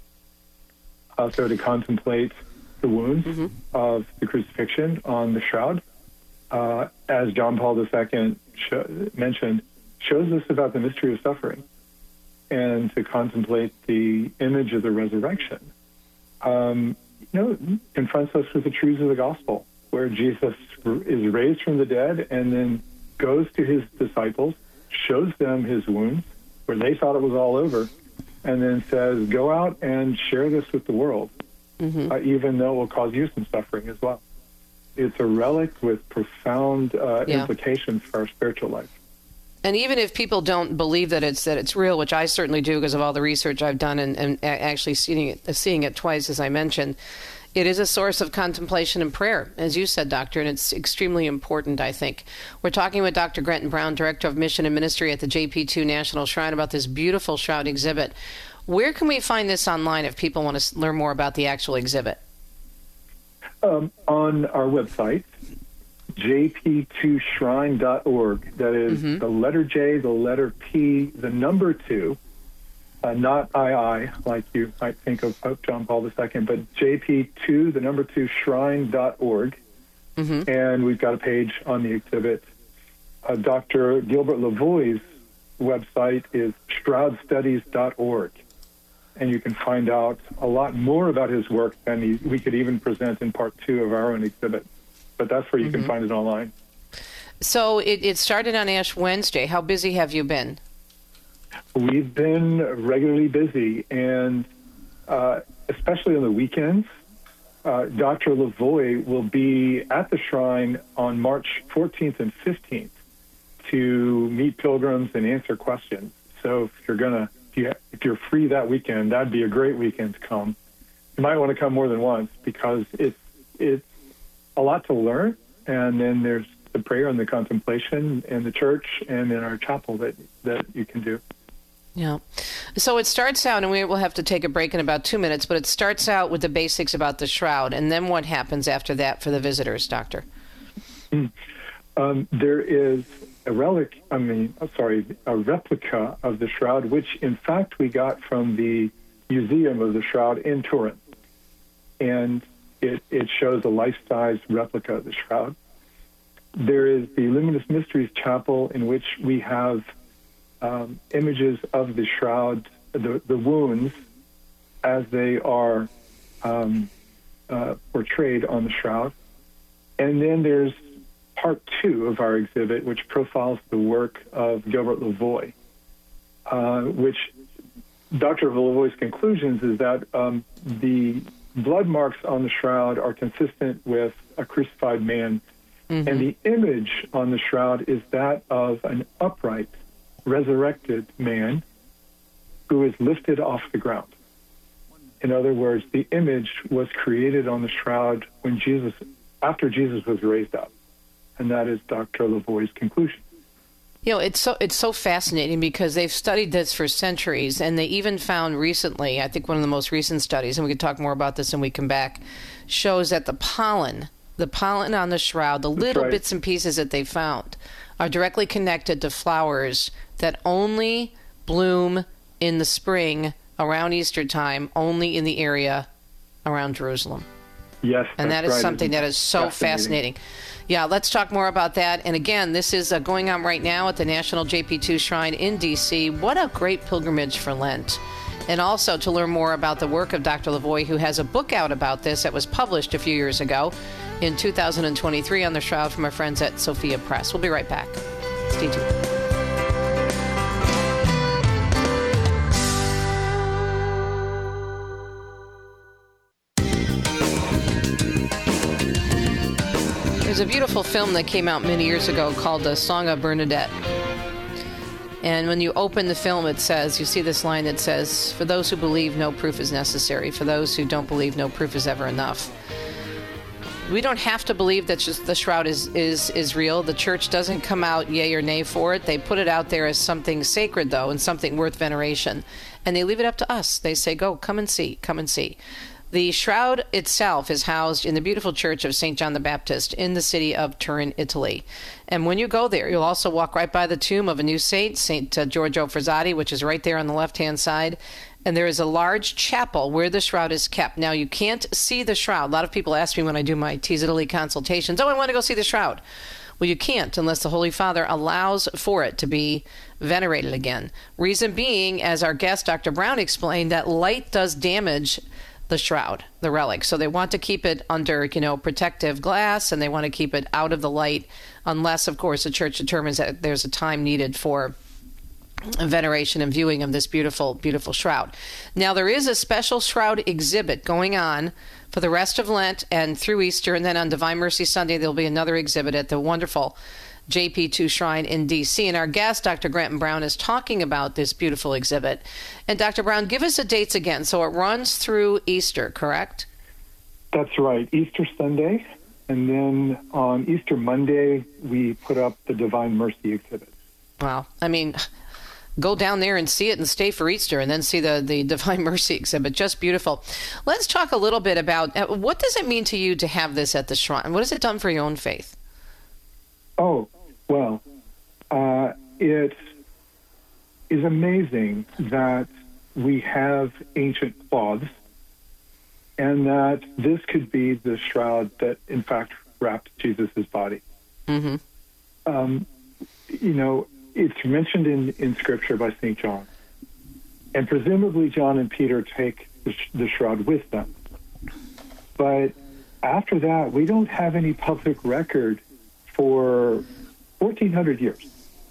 Speaker 20: Also, to contemplate the wounds mm-hmm. of the crucifixion on the shroud, uh, as John Paul the Second sh- mentioned, shows us about the mystery of suffering, and to contemplate the image of the resurrection. Um, You know, confronts us with the truths of the gospel, where Jesus is raised from the dead and then goes to his disciples, shows them his wounds, where they thought it was all over, and then says, go out and share this with the world, mm-hmm. uh, even though it will cause you some suffering as well. It's a relic with profound uh,
Speaker 2: yeah.
Speaker 20: implications for our spiritual life.
Speaker 2: And even if people don't believe that it's that it's real, which I certainly do because of all the research I've done and, and actually seeing it, seeing it twice, as I mentioned, it is a source of contemplation and prayer, as you said, Doctor, and it's extremely important, I think. We're talking with Doctor Grenton Brown, Director of Mission and Ministry at the J P two National Shrine, about this beautiful shroud exhibit. Where can we find this online if people want to learn more about the actual exhibit?
Speaker 20: Um, on our website, J P two shrine dot org. That is mm-hmm. the letter J, the letter P, the number two, uh, not I I, like you might think of Pope John Paul the Second, but J P two, the number two, shrine dot org. Mm-hmm. And we've got a page on the exhibit. Uh, Doctor Gilbert Lavoie's website is shroud studies dot org. And you can find out a lot more about his work than he, we could even present in part two of our own exhibit. But that's where you mm-hmm. can find it online.
Speaker 2: So it, it started on Ash Wednesday. How busy have you been?
Speaker 20: We've been regularly busy, and uh, especially on the weekends. Uh, Doctor Lavoie will be at the shrine on March fourteenth and fifteenth to meet pilgrims and answer questions. So if you're gonna, if, you, if you're free that weekend, that'd be a great weekend to come. You might want to come more than once because it's it's a lot to learn, and then there's the prayer and the contemplation in the church and in our chapel that that you can do.
Speaker 2: Yeah. So it starts out, and we will have to take a break in about two minutes, but it starts out with the basics about the shroud. And then what happens after that for the visitors, Doctor?
Speaker 20: Mm. Um, there is a relic, I mean, sorry, a replica of the shroud, which in fact we got from the Museum of the Shroud in Turin. And it, it shows a life-size replica of the shroud. There is the Luminous Mysteries Chapel, in which we have um, images of the shroud, the, the wounds, as they are um, uh, portrayed on the shroud. And then there's part two of our exhibit, which profiles the work of Gilbert Lavoie, uh, which Doctor Lavoie's conclusions is that um, the blood marks on the shroud are consistent with a crucified man, mm-hmm. and the image on the shroud is that of an upright, resurrected man who is lifted off the ground. In other words, the image was created on the shroud when Jesus, after Jesus was raised up. And that is Doctor Lavoie's conclusion.
Speaker 2: You know, it's so it's so fascinating because they've studied this for centuries, and they even found recently, I think one of the most recent studies, and we could talk more about this when we come back, shows that the pollen, the pollen on the shroud, the little right. bits and pieces that they found, are directly connected to flowers that only bloom in the spring around Easter time, only in the area around Jerusalem.
Speaker 20: Yes,
Speaker 2: and that is
Speaker 20: right.
Speaker 2: something that is so fascinating. fascinating. Yeah, let's talk more about that. And again, this is uh, going on right now at the National J P two Shrine in D C. What a great pilgrimage for Lent. And also to learn more about the work of Doctor Lavoie, who has a book out about this that was published a few years ago in two thousand twenty-three on the shroud from our friends at Sophia Press. We'll be right back. Stay tuned. There's a beautiful film that came out many years ago called The Song of Bernadette. And when you open the film, it says, you see this line that says, "For those who believe, no proof is necessary. For those who don't believe, no proof is ever enough." We don't have to believe that just the shroud is, is, is real. The church doesn't come out yay or nay for it. They put it out there as something sacred, though, and something worth veneration. And they leave it up to us. They say, go, come and see, come and see. The shroud itself is housed in the beautiful church of Saint John the Baptist in the city of Turin, Italy. And when you go there, you'll also walk right by the tomb of a new saint, Saint uh, Giorgio Frassati, which is right there on the left-hand side. And there is a large chapel where the shroud is kept. Now, you can't see the shroud. A lot of people ask me when I do my Tease Italy consultations, oh, I want to go see the shroud. Well, you can't unless the Holy Father allows for it to be venerated again. Reason being, as our guest, Doctor Brown, explained, that light does damage the shroud, the relic. So they want to keep it under, you know, protective glass, and they want to keep it out of the light unless, of course, the church determines that there's a time needed for veneration and viewing of this beautiful, beautiful shroud. Now, there is a special shroud exhibit going on for the rest of Lent and through Easter, and then on Divine Mercy Sunday, there'll be another exhibit at the wonderful J P two Shrine in D C. And our guest, Doctor Granton Brown, is talking about this beautiful exhibit. And Doctor Brown, give us the dates again. So it runs through Easter, correct?
Speaker 20: That's right, Easter Sunday. And then on Easter Monday, we put up the Divine Mercy exhibit.
Speaker 2: Wow. I mean, go down there and see it and stay for Easter and then see the, the Divine Mercy exhibit. Just beautiful. Let's talk a little bit about uh, what does it mean to you to have this at the shrine? What has it done for your own faith?
Speaker 20: Oh, well, uh, it is amazing that we have ancient cloths and that this could be the shroud that, in fact, wrapped Jesus' body.
Speaker 2: Mm-hmm.
Speaker 20: Um, you know, it's mentioned in, in Scripture by Saint John. And presumably John and Peter take the, sh- the shroud with them. But after that, we don't have any public record for fourteen hundred years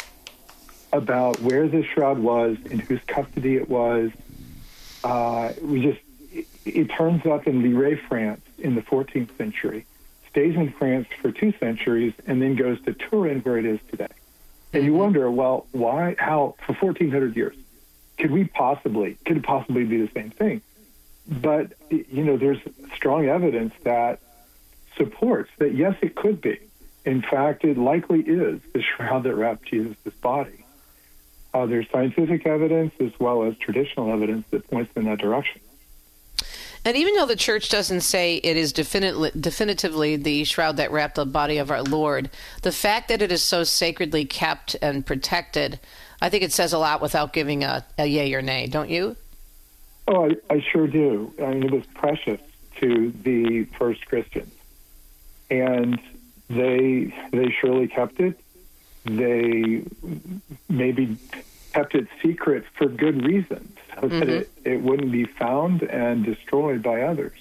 Speaker 20: about where this shroud was, in whose custody it was. Uh, we just, it, it turns up in Lirey, France in the fourteenth century, stays in France for two centuries, and then goes to Turin where it is today. And you wonder, well, why, how, for fourteen hundred years, could we possibly, could it possibly be the same thing? But, you know, there's strong evidence that supports that, yes, it could be. In fact, it likely is the shroud that wrapped Jesus' body. Uh, there's scientific evidence as well as traditional evidence that points in that direction.
Speaker 2: And even though the church doesn't say it is definitely, definitively the shroud that wrapped the body of our Lord, the fact that it is so sacredly kept and protected, I think it says a lot without giving a, a yay or nay, don't you?
Speaker 20: Oh, I, I sure do. I mean, it was precious to the first Christians. And they they surely kept it. They maybe kept it secret for good reasons, so mm-hmm. that it, it wouldn't be found and destroyed by others.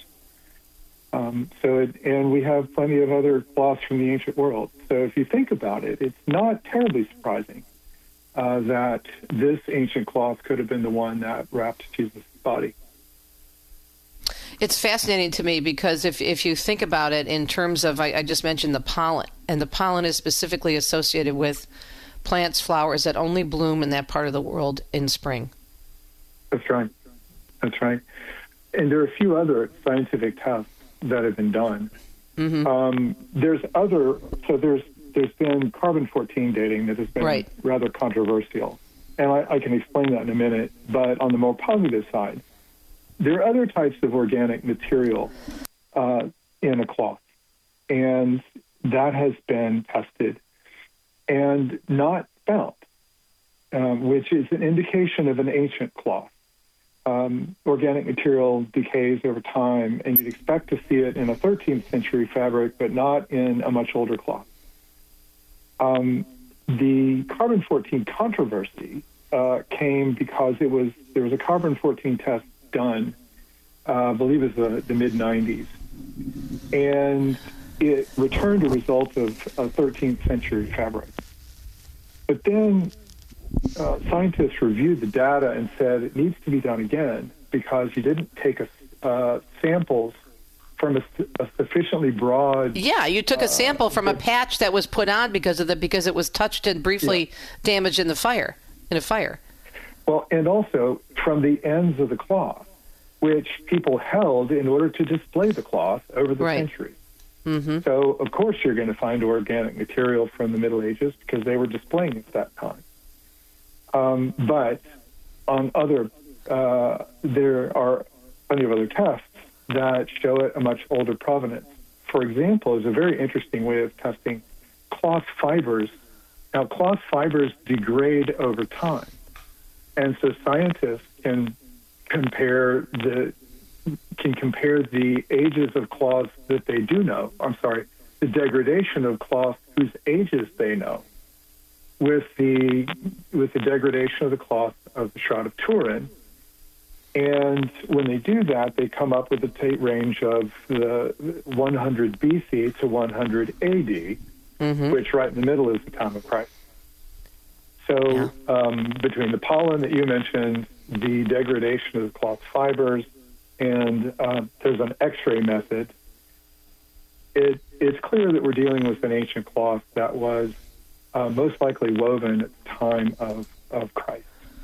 Speaker 20: Um, so, it, and we have plenty of other cloths from the ancient world. So if you think about it, it's not terribly surprising uh, that this ancient cloth could have been the one that wrapped Jesus' body.
Speaker 2: It's fascinating to me because if, if you think about it in terms of, I, I just mentioned the pollen, and the pollen is specifically associated with plants, flowers that only bloom in that part of the world in spring.
Speaker 20: That's right. That's right. And there are a few other scientific tests that have been done. Mm-hmm. Um, there's other, so there's there's been carbon fourteen dating that has been right. rather controversial. And I, I can explain that in a minute. But on the more positive side, there are other types of organic material uh, in a cloth, and that has been tested and not found, um, which is an indication of an ancient cloth. Um, organic material decays over time, and you'd expect to see it in a thirteenth century fabric, but not in a much older cloth. Um, the carbon fourteen controversy uh, came because it was there was a carbon fourteen test done, uh, I believe it was the, the mid nineties, and it returned a result of a thirteenth century fabric. But then uh, scientists reviewed the data and said it needs to be done again because you didn't take a, uh, samples from a, a sufficiently broad.
Speaker 2: Yeah, you took a sample uh, from a patch that was put on because of the because it was touched and briefly yeah. damaged in the fire in a fire.
Speaker 20: Well, and also from the ends of the cloth, which people held in order to display the cloth over the
Speaker 2: right.
Speaker 20: centuries.
Speaker 2: Mm-hmm.
Speaker 20: So, of course, you're going to find organic material from the Middle Ages because they were displaying it at that time. Um, but on other, uh, there are plenty of other tests that show it a much older provenance. For example, is a very interesting way of testing cloth fibers. Now, cloth fibers degrade over time. And so scientists can compare the can compare the ages of cloths that they do know. I'm sorry, the degradation of cloth whose ages they know, with the with the degradation of the cloth of the Shroud of Turin. And when they do that, they come up with a date range of the one hundred B C to one hundred A D, mm-hmm. which right in the middle is the time of Christ. So yeah. um, between the pollen that you mentioned, the degradation of the cloth fibers, and uh, there's an X-ray method, it, it's clear that we're dealing with an ancient cloth that was uh, most likely woven at the time of, of Christ.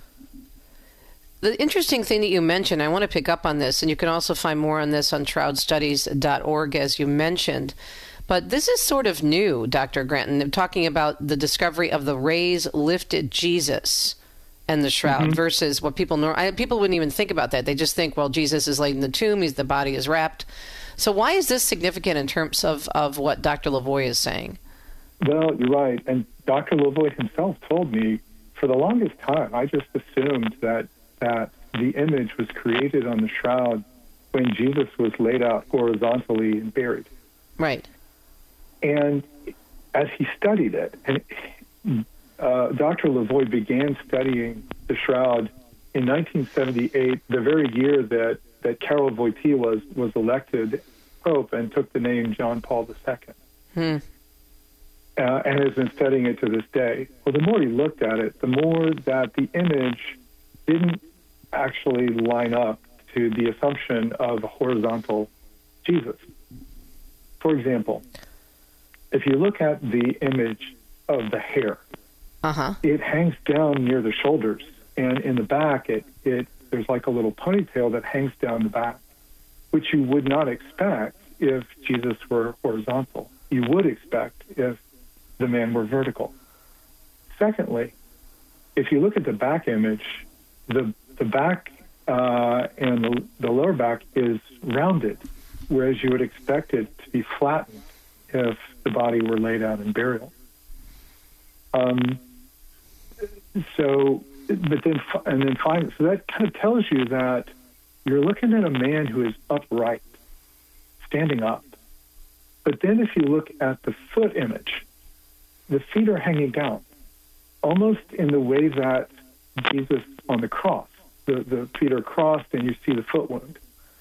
Speaker 2: The interesting thing that you mentioned, I want to pick up on this, and you can also find more on this on shroud studies dot org, as you mentioned. But this is sort of new, Doctor Granton, talking about the discovery of the rays lifted Jesus and the shroud mm-hmm. versus what people know. I, people wouldn't even think about that. They just think, well, Jesus is laid in the tomb, he's the body is wrapped. So why is this significant in terms of, of what Doctor Lavoie is saying?
Speaker 20: Well, you're right. And Doctor Lavoie himself told me for the longest time, I just assumed that that the image was created on the shroud when Jesus was laid out horizontally and buried.
Speaker 2: Right.
Speaker 20: And as he studied it, and uh, Doctor Lavoie began studying the shroud in nineteen seventy-eight, the very year that, that Karol Wojtyła was, was elected Pope and took the name John Paul the Second, hmm. uh, and has been studying it to this day. Well, the more he looked at it, the more that the image didn't actually line up to the assumption of a horizontal Jesus. For example, if you look at the image of the hair, uh-huh. it hangs down near the shoulders, and in the back, it, it there's like a little ponytail that hangs down the back, which you would not expect if Jesus were horizontal. You would expect if the man were vertical. Secondly, if you look at the back image, the the back uh, and the, the lower back is rounded, whereas you would expect it to be flattened if the body were laid out in burial. Um, so, but then, and then finally, so that kind of tells you that you're looking at a man who is upright, standing up. But then if you look at the foot image, the feet are hanging down, almost in the way that Jesus on the cross, the, the feet are crossed and you see the foot wound.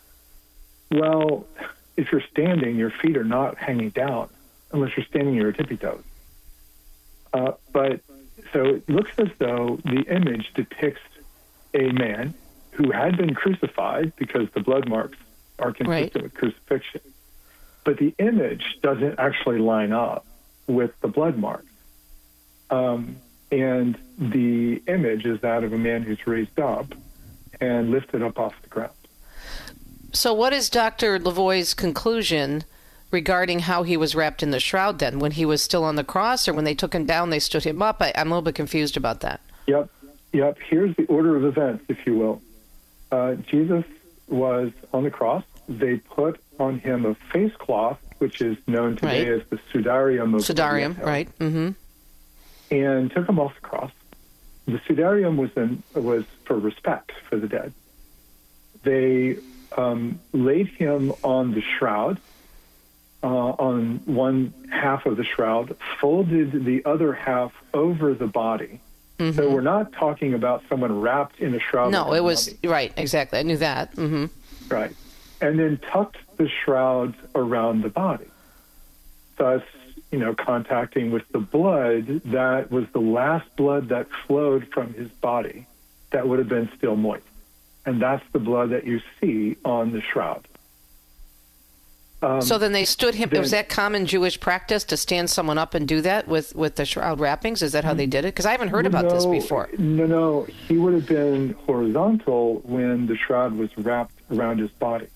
Speaker 20: Well, if you're standing, your feet are not hanging down, unless you're standing on your tippy toes. Uh, but so it looks as though the image depicts a man who had been crucified, because the blood marks are consistent right. with crucifixion. But the image doesn't actually line up with the blood marks. Um, and the image is that of a man who's raised up and lifted up off the ground.
Speaker 2: So what is Doctor Lavoie's conclusion regarding how he was wrapped in the shroud then? When he was still on the cross, or when they took him down, they stood him up? I, I'm a little bit confused about that.
Speaker 20: Yep, yep. Here's the order of events, if you will. Uh, Jesus was on the cross. They put on him a face cloth, which is known today right. as the sudarium of
Speaker 2: Sudarium, right. Mm-hmm.
Speaker 20: And took him off the cross. The sudarium was, in, was for respect for the dead. They um, laid him on the shroud, uh, on one half of the shroud, folded the other half over the body. Mm-hmm. So we're not talking about someone wrapped in a shroud.
Speaker 2: No, it was, body. Right, exactly. I knew that. Mm-hmm.
Speaker 20: Right. And then tucked the shroud around the body, thus, you know, contacting with the blood that was the last blood that flowed from his body that would have been still moist. And that's the blood that you see on the shroud. Um,
Speaker 2: so then they stood him. Then, was that common Jewish practice to stand someone up and do that with, with the shroud wrappings? Is that how they did it? Because I haven't heard about
Speaker 20: no,
Speaker 2: this before.
Speaker 20: No, no. He would have been horizontal when the shroud was wrapped around his body.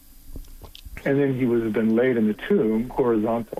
Speaker 20: And then he would have been laid in the tomb horizontal.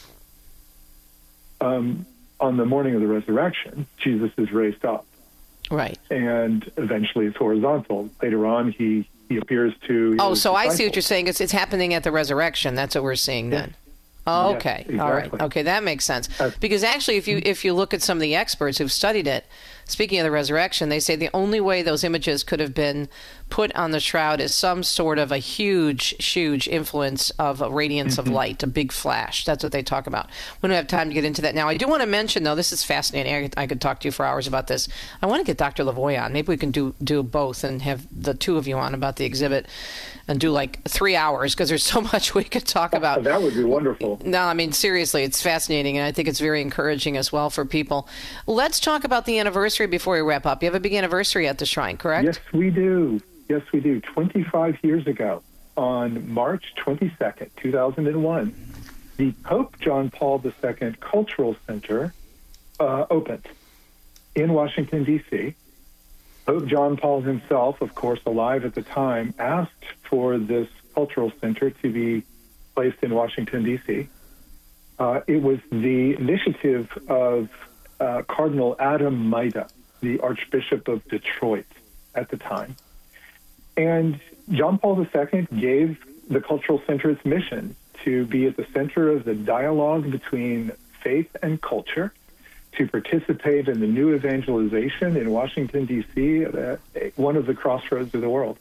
Speaker 20: Um, on the morning of the resurrection, Jesus is raised up.
Speaker 2: Right.
Speaker 20: And eventually it's horizontal. Later on, he, he appears to...
Speaker 2: Oh, so disciples. I see what you're saying. It's, it's happening at the resurrection. That's what we're seeing then. Yes. Oh, okay. Yes, exactly. All right. Okay, that makes sense. Because actually, if you if you look at some of the experts who've studied it, speaking of the resurrection, they say the only way those images could have been put on the shroud is some sort of a huge, huge influence of a radiance mm-hmm. of light, a big flash. That's what they talk about. We don't have time to get into that now. I do want to mention, though, this is fascinating. I could, I could talk to you for hours about this. I want to get Doctor Lavoie on. Maybe we can do, do both and have the two of you on about the exhibit and do like three hours because there's so much we could talk about.
Speaker 20: That would be wonderful.
Speaker 2: No, I mean, seriously, it's fascinating, and I think it's very encouraging as well for people. Let's talk about the anniversary before we wrap up. You have a big anniversary at the Shrine, correct?
Speaker 20: Yes, we do. Yes, we do. twenty-five years ago, on March twenty-second, two thousand one, the Pope John Paul the Second Cultural Center uh, opened in Washington, D C Pope John Paul himself, of course, alive at the time, asked for this cultural center to be placed in Washington, D C Uh, it was the initiative of uh, Cardinal Adam Maida, the Archbishop of Detroit at the time. And John Paul the Second gave the Cultural Center its mission to be at the center of the dialogue between faith and culture, to participate in the new evangelization in Washington, D C, uh, one of the crossroads of the world.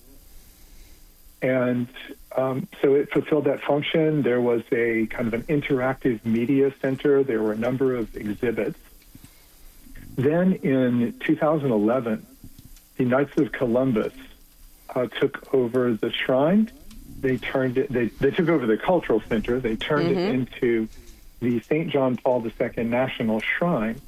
Speaker 20: And um, so it fulfilled that function. There was a kind of an interactive media center. There were a number of exhibits. Then in two thousand eleven, the Knights of Columbus uh, took over the shrine. They turned it. They, they took over the cultural center. They turned mm-hmm. it into the Saint John Paul the Second National Shrine.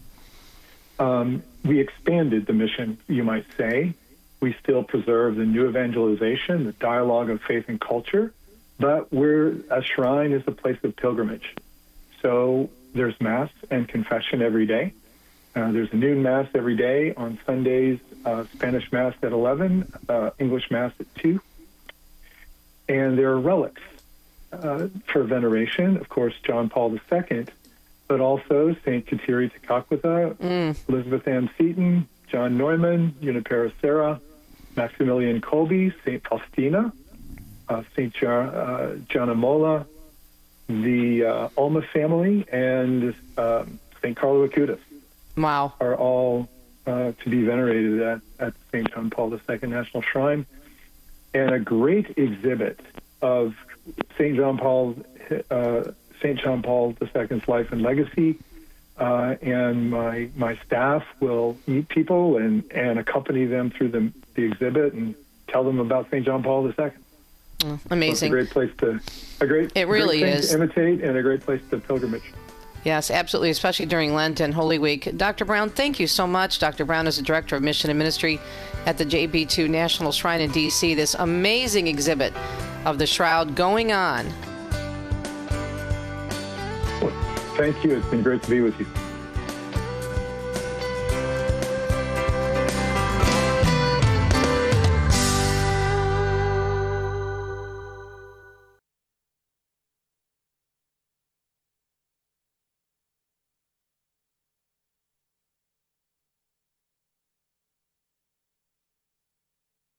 Speaker 20: Um, we expanded the mission, you might say. We still preserve the new evangelization, the dialogue of faith and culture, but we're a shrine is a place of pilgrimage. So there's Mass and confession every day. Uh, there's a noon Mass every day. On Sundays, uh, Spanish Mass at eleven, uh, English Mass at two. And there are relics uh, for veneration. Of course, John Paul the Second but also Saint Kateri Tekakwitha,
Speaker 2: Mm.
Speaker 20: Elizabeth Ann Seton, John Neumann, Junipero Serra, Maximilian Kolbe, Saint Faustina, uh, Saint Jar- uh, Janamola, the uh, Ulma family, and uh, Saint Carlo Acutis.
Speaker 2: Wow.
Speaker 20: Are all uh, to be venerated at, at Saint John Paul the Second National Shrine. And a great exhibit of Saint John Paul, uh, Saint John Paul the Second's life and legacy. Uh, and my my staff will meet people and, and accompany them through the, the exhibit and tell them about Saint John Paul the Second.
Speaker 2: Mm, amazing.
Speaker 20: So it's a great place to a great
Speaker 2: it really
Speaker 20: great thing
Speaker 2: is
Speaker 20: to imitate and a great place to pilgrimage.
Speaker 2: Yes, absolutely, especially during Lent and Holy Week. Doctor Brown, thank you so much. Doctor Brown is the Director of Mission and Ministry at the J B two National Shrine in D C This amazing exhibit of the Shroud going on.
Speaker 20: Thank you. It's been great to be with you.